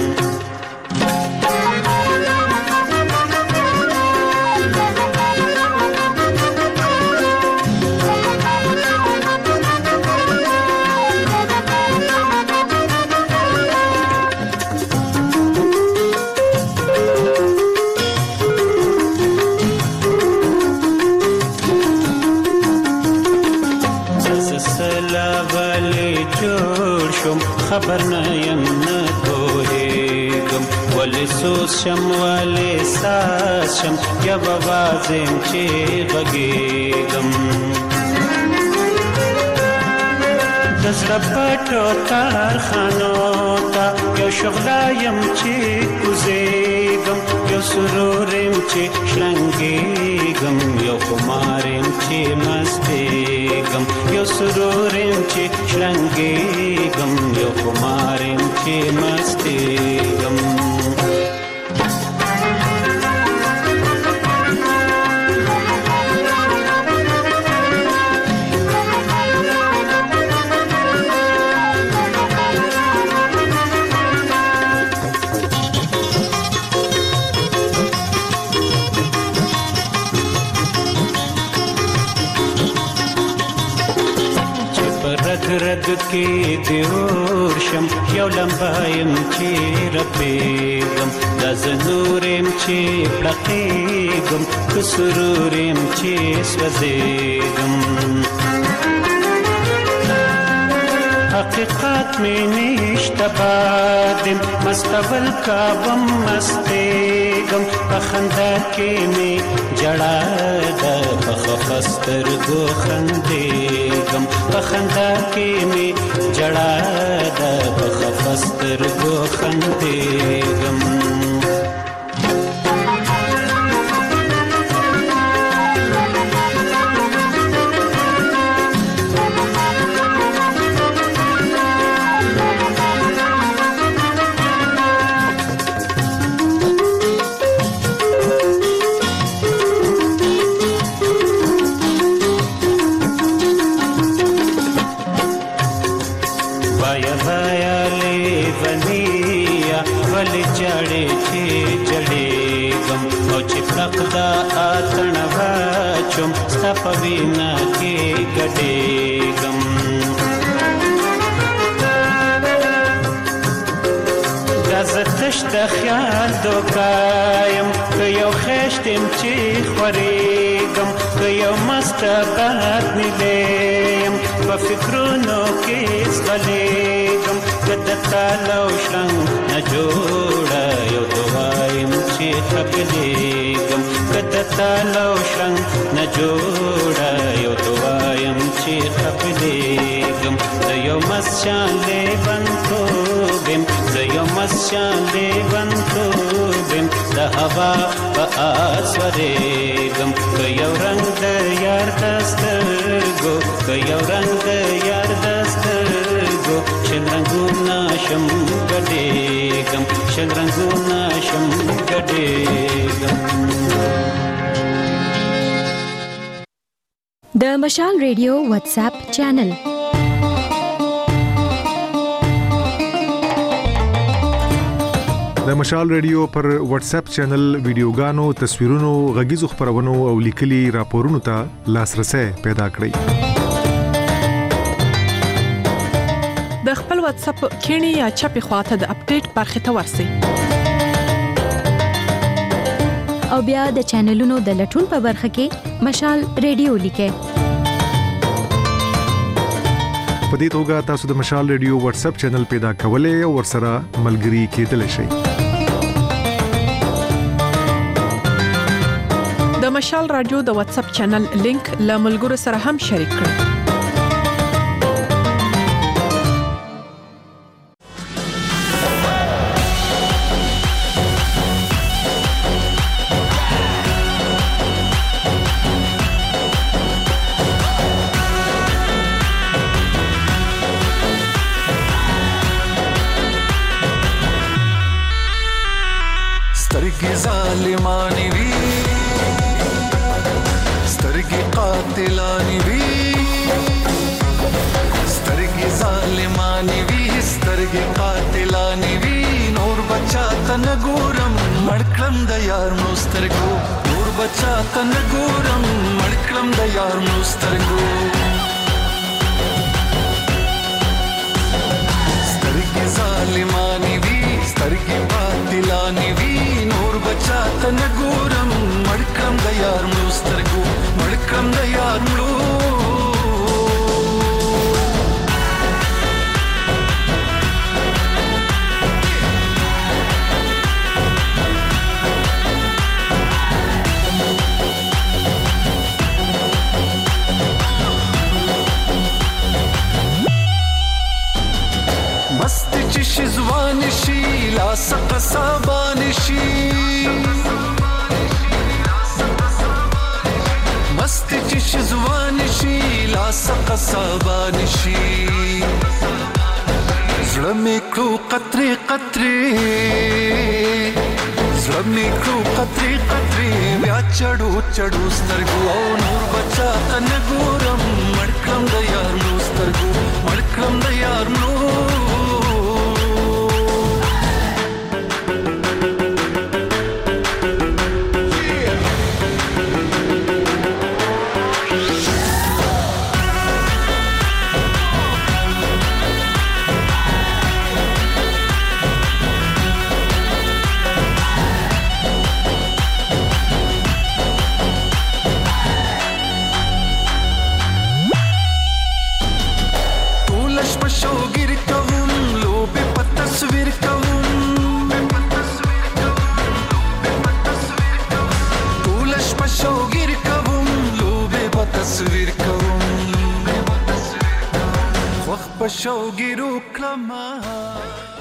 خبر نه یم نه پوهېږم ولې سوز شم ولې ساز شم یو اواز یم چې غږېږم د زړه پټو کارخانو ته یو شغله یم چې کوزېږم یو سرور یم چې شلنګېږم یو خمار یم چې مستېږم یو سرور یم چې شلنګېږم یو خمار یم چې مستېږم رد کې دی اور شم یو لمبه یم چې رپېږم دا زه نور یم چې پړقېږم که سرور یم چې سوځېږم حقیقت می نشته بادم مستول کابم مستیگم بخنده کې می جړا ده بخفستر گو خندیگم بخنده کې می جړا ده بخفستر گو خندیگم دا اتن واچم ستا په وینا کې ګډېږم دا زه تش د خیال دوکایم که یو خیشتم چې خورېږم که یو مسته باد نیلیم په فکرونو کې ځغلېږم که د تاله و شرنګ نه جوړه یو دوایم چې خپلېږم که د تاله و شرنګ نه جوړه یو دوایم چې خپلېږم زه یو مست شان لیونتوب یم زه یو مست شان لیونتوب یم د هوا په آس ورېږم که یو رنګ د یار د سترګو که یو رنګ د یار د سترګو شل رنګونه شم ګډېږم شل رنګونه شم ګډېږم د مشال ریډیو واتس اپ چینل د مشال ریډیو پر واتس اپ چینل ویډیوګانو تصویرونو غږیزو خبرونو او لیکلي راپورونو ته لاسرسي پیدا کړئ د خپل واتس اپ کینی یا چپی خواته د اپډیټ برخه ته ورسئ او بیا د چینلونو د لټون په برخه کې مشال ریډیو لیکئ په دې توګه تاسو د مشال ریډیو واتس اپ چینل پیدا کولای او ورسره ملګري کېدلی شئ د مشال رادیو د واتس اپ چینل لینک له ملګرو سره هم شریک کړئ سترګې ظالمانې وي سترګې قاتلانې وي سترګې ظالمانې وي سترګې قاتلانې وي نور بچا ته نه ګورم مړ کړم د یار مړو سترګو نور بچا ته نه ګورم مړ کړم د یار مړو سترګو سترګې ظالمانې وي سترګې قاتلانې وي نور بچا ته نه ګورم مړ کړم د یار مړو سترګو مړ کړم د یار مړو مست چې شي ځوان شي لاس قصابان شي مست چې شي ځوان شي لاس قصابان شي زړه مې کړو قطرې قطرې زړه مې کړو قطرې قطرې بیا چړو چړو سترګو او نور بچا ته نه ګورم مړ کړم د یار مړو سترګو مړ کړم د یار مړو شوق شوګیرو کلمه